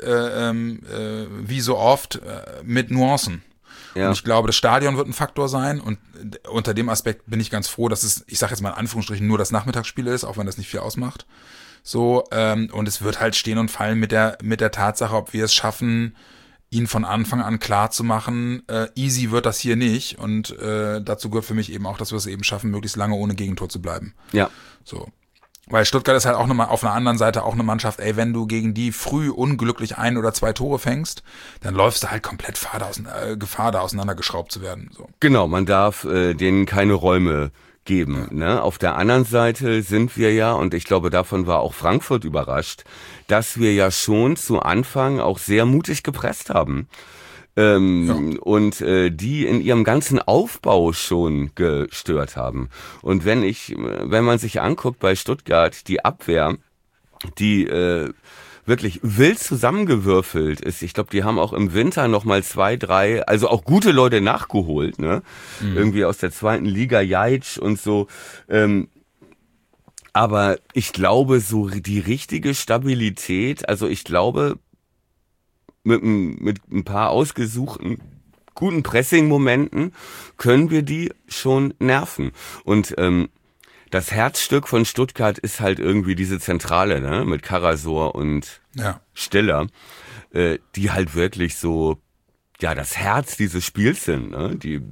wie so oft, mit Nuancen. Ja. Und ich glaube, das Stadion wird ein Faktor sein und unter dem Aspekt bin ich ganz froh, dass es, ich sage jetzt mal in Anführungsstrichen, nur das Nachmittagsspiel ist, auch wenn das nicht viel ausmacht. So, und es wird halt stehen und fallen mit der Tatsache, ob wir es schaffen, ihn von Anfang an klar zu machen, easy wird das hier nicht und dazu gehört für mich eben auch, dass wir es eben schaffen, möglichst lange ohne Gegentor zu bleiben. Ja. So. Weil Stuttgart ist halt auch nochmal auf einer anderen Seite auch eine Mannschaft, wenn du gegen die früh unglücklich 1 oder 2 Tore fängst, dann läufst du halt komplett Gefahr, da auseinandergeschraubt zu werden. So. Genau, man darf denen keine Räume geben. Ja. Ne? Auf der anderen Seite sind wir ja, und ich glaube, davon war auch Frankfurt überrascht, dass wir ja schon zu Anfang auch sehr mutig gepresst haben. Und die in ihrem ganzen Aufbau schon gestört haben. Und wenn man sich anguckt bei Stuttgart, die Abwehr, die wirklich wild zusammengewürfelt ist. Ich glaube, die haben auch im Winter nochmal 2, 3, also auch gute Leute nachgeholt, ne? Irgendwie aus der 2. Liga, Jaitsch und so. Aber ich glaube, so die richtige Stabilität, also ich glaube, mit ein paar ausgesuchten guten Pressing-Momenten können wir die schon nerven. Und das Herzstück von Stuttgart ist halt irgendwie diese Zentrale, ne, mit Karasor und Stiller, die halt wirklich so, ja, das Herz dieses Spiels sind, ne, die,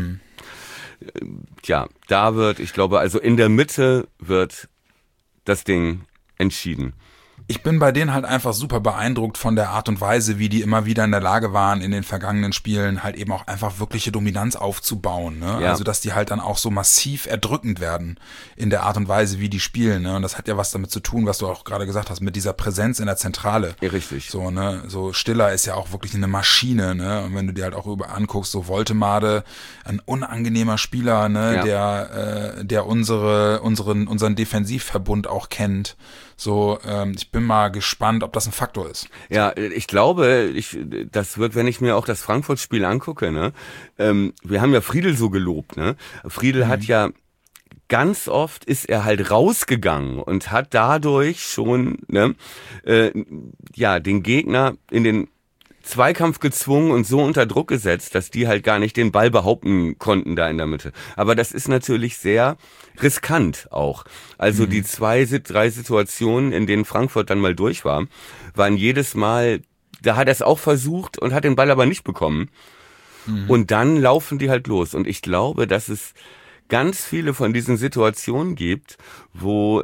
da wird, ich glaube, also in der Mitte wird das Ding entschieden. Ich bin bei denen halt einfach super beeindruckt von der Art und Weise, wie die immer wieder in der Lage waren, in den vergangenen Spielen halt eben auch einfach wirkliche Dominanz aufzubauen. Ne? Ja. Also, dass die halt dann auch so massiv erdrückend werden in der Art und Weise, wie die spielen. Ne? Und das hat ja was damit zu tun, was du auch gerade gesagt hast, mit dieser Präsenz in der Zentrale. Ja, richtig. So, ne? So Stiller ist ja auch wirklich eine Maschine. Ne? Und wenn du dir halt auch anguckst, so Woltemade, ein unangenehmer Spieler, ne? Der unseren Defensivverbund auch kennt. So, ich bin mal gespannt, ob das ein Faktor ist. Ja, ich glaube, das wird, wenn ich mir auch das Frankfurt-Spiel angucke, ne, wir haben ja Friedel so gelobt, ne. Friedel hat ja ganz oft ist er halt rausgegangen und hat dadurch schon, ne, den Gegner in den Zweikampf gezwungen und so unter Druck gesetzt, dass die halt gar nicht den Ball behaupten konnten da in der Mitte. Aber das ist natürlich sehr riskant auch. Also die 2, 3 Situationen, in denen Frankfurt dann mal durch war, waren jedes Mal da hat er es auch versucht und hat den Ball aber nicht bekommen. Und dann laufen die halt los. Und ich glaube, dass es ganz viele von diesen Situationen gibt, wo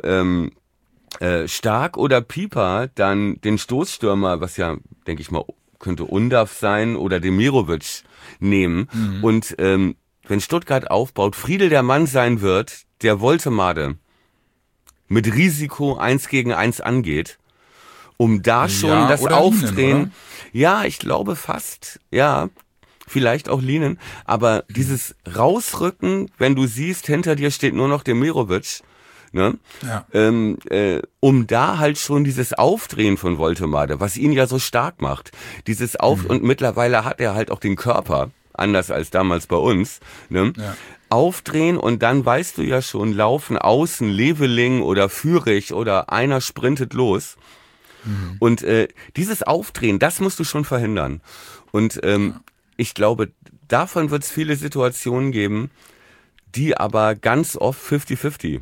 Stark oder Pieper dann den Stoßstürmer, was ja, denke ich mal, könnte Undav sein, oder Demirovic nehmen. Und wenn Stuttgart aufbaut, Friedel der Mann sein wird, der Woltemade mit Risiko 1 gegen 1 angeht, um da schon das Aufdrehen. Lienen, ja, ich glaube fast, ja, vielleicht auch Lienen, aber dieses Rausrücken, wenn du siehst, hinter dir steht nur noch Demirovic, ne? Ja. Um da halt schon dieses Aufdrehen von Woltemade, was ihn ja so stark macht, dieses und mittlerweile hat er halt auch den Körper, anders als damals bei uns, ne? Ja. Aufdrehen und dann weißt du ja schon, laufen außen Leveling oder Fürich oder einer sprintet los. Und dieses Aufdrehen, das musst du schon verhindern. Und ich glaube, davon wird es viele Situationen geben, die aber ganz oft 50-50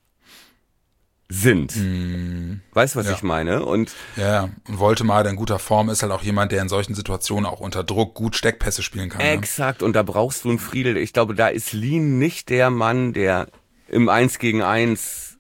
sind. Weißt du, was ich meine? Und Woltemade in guter Form ist halt auch jemand, der in solchen Situationen auch unter Druck gut Steckpässe spielen kann. Exakt, und da brauchst du einen Friedel. Ich glaube, da ist Lien nicht der Mann, der im 1 gegen 1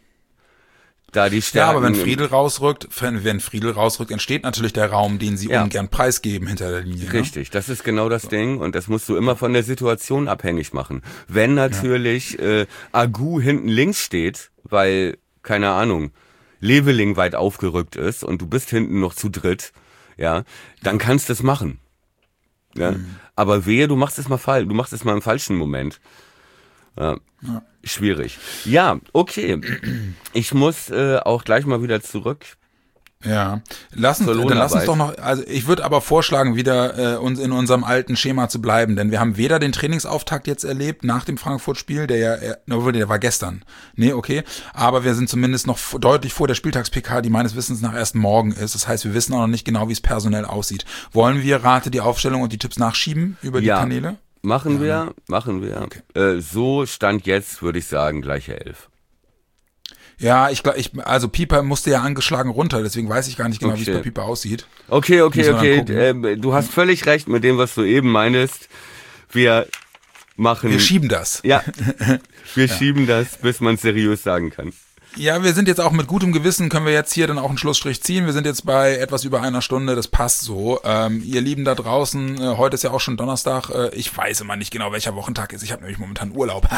da die Stärken... Ja, aber wenn Friedel rausrückt, entsteht natürlich der Raum, den sie ungern preisgeben hinter der Linie. Richtig, das ist genau das Ding, und das musst du immer von der Situation abhängig machen. Wenn natürlich Agu hinten links steht, weil, keine Ahnung, Leveling weit aufgerückt ist und du bist hinten noch zu dritt, ja, dann kannst du es machen. Ja? Aber wehe, du machst es mal im falschen Moment. Ja. Schwierig. Ja, okay. Ich muss auch gleich mal wieder zurück. Ja, dann lass uns doch noch, also ich würde aber vorschlagen, wieder uns in unserem alten Schema zu bleiben, denn wir haben weder den Trainingsauftakt jetzt erlebt nach dem Frankfurt-Spiel, der war gestern. Nee, okay, aber wir sind zumindest noch deutlich vor der Spieltags-PK, die meines Wissens nach erst morgen ist. Das heißt, wir wissen auch noch nicht genau, wie es personell aussieht. Wollen wir Rate die Aufstellung und die Tipps nachschieben über die Kanäle? Machen wir. Okay. So Stand jetzt, würde ich sagen, gleiche 11. Ja, also Pieper musste ja angeschlagen runter, deswegen weiß ich gar nicht genau, wie es bei Pieper aussieht. Okay. Du hast völlig recht mit dem, was du eben meinst. Wir schieben das. Ja, wir schieben das, bis man es seriös sagen kann. Ja, wir sind jetzt auch mit gutem Gewissen, können wir jetzt hier dann auch einen Schlussstrich ziehen. Wir sind jetzt bei etwas über einer Stunde, das passt so. Ihr Lieben da draußen, heute ist ja auch schon Donnerstag, ich weiß immer nicht genau, welcher Wochentag ist. Ich habe nämlich momentan Urlaub.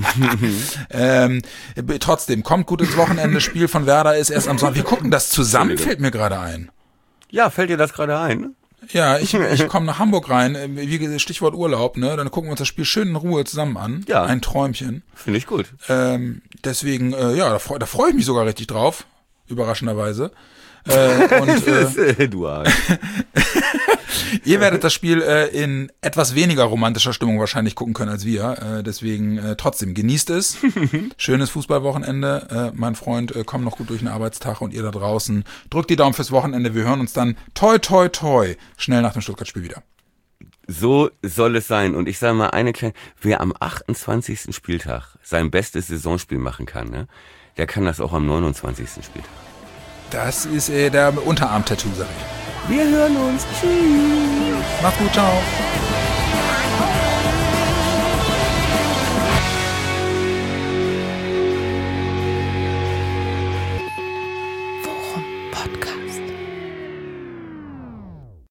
Trotzdem, kommt gut ins Wochenende, Spiel von Werder ist erst am Sonntag. Wir gucken das zusammen, fällt mir gerade ein. Ja, fällt dir das gerade ein? Ja, ich komme nach Hamburg rein, wie Stichwort Urlaub, ne? Dann gucken wir uns das Spiel schön in Ruhe zusammen an. Ja. Ein Träumchen. Finde ich gut. Deswegen, da freue ich mich sogar richtig drauf, überraschenderweise. Du Arsch. Ihr werdet das Spiel in etwas weniger romantischer Stimmung wahrscheinlich gucken können als wir. Deswegen trotzdem, genießt es. Schönes Fußballwochenende. Mein Freund, komm noch gut durch den Arbeitstag, und ihr da draußen, drückt die Daumen fürs Wochenende. Wir hören uns dann toi toi toi schnell nach dem Stuttgart-Spiel wieder. So soll es sein. Und ich sage mal wer am 28. Spieltag sein bestes Saisonspiel machen kann, ne, der kann das auch am 29. Spieltag. Das ist der Unterarm-Tattoo, sag ich. Wir hören uns. Tschüss. Macht's gut, ciao.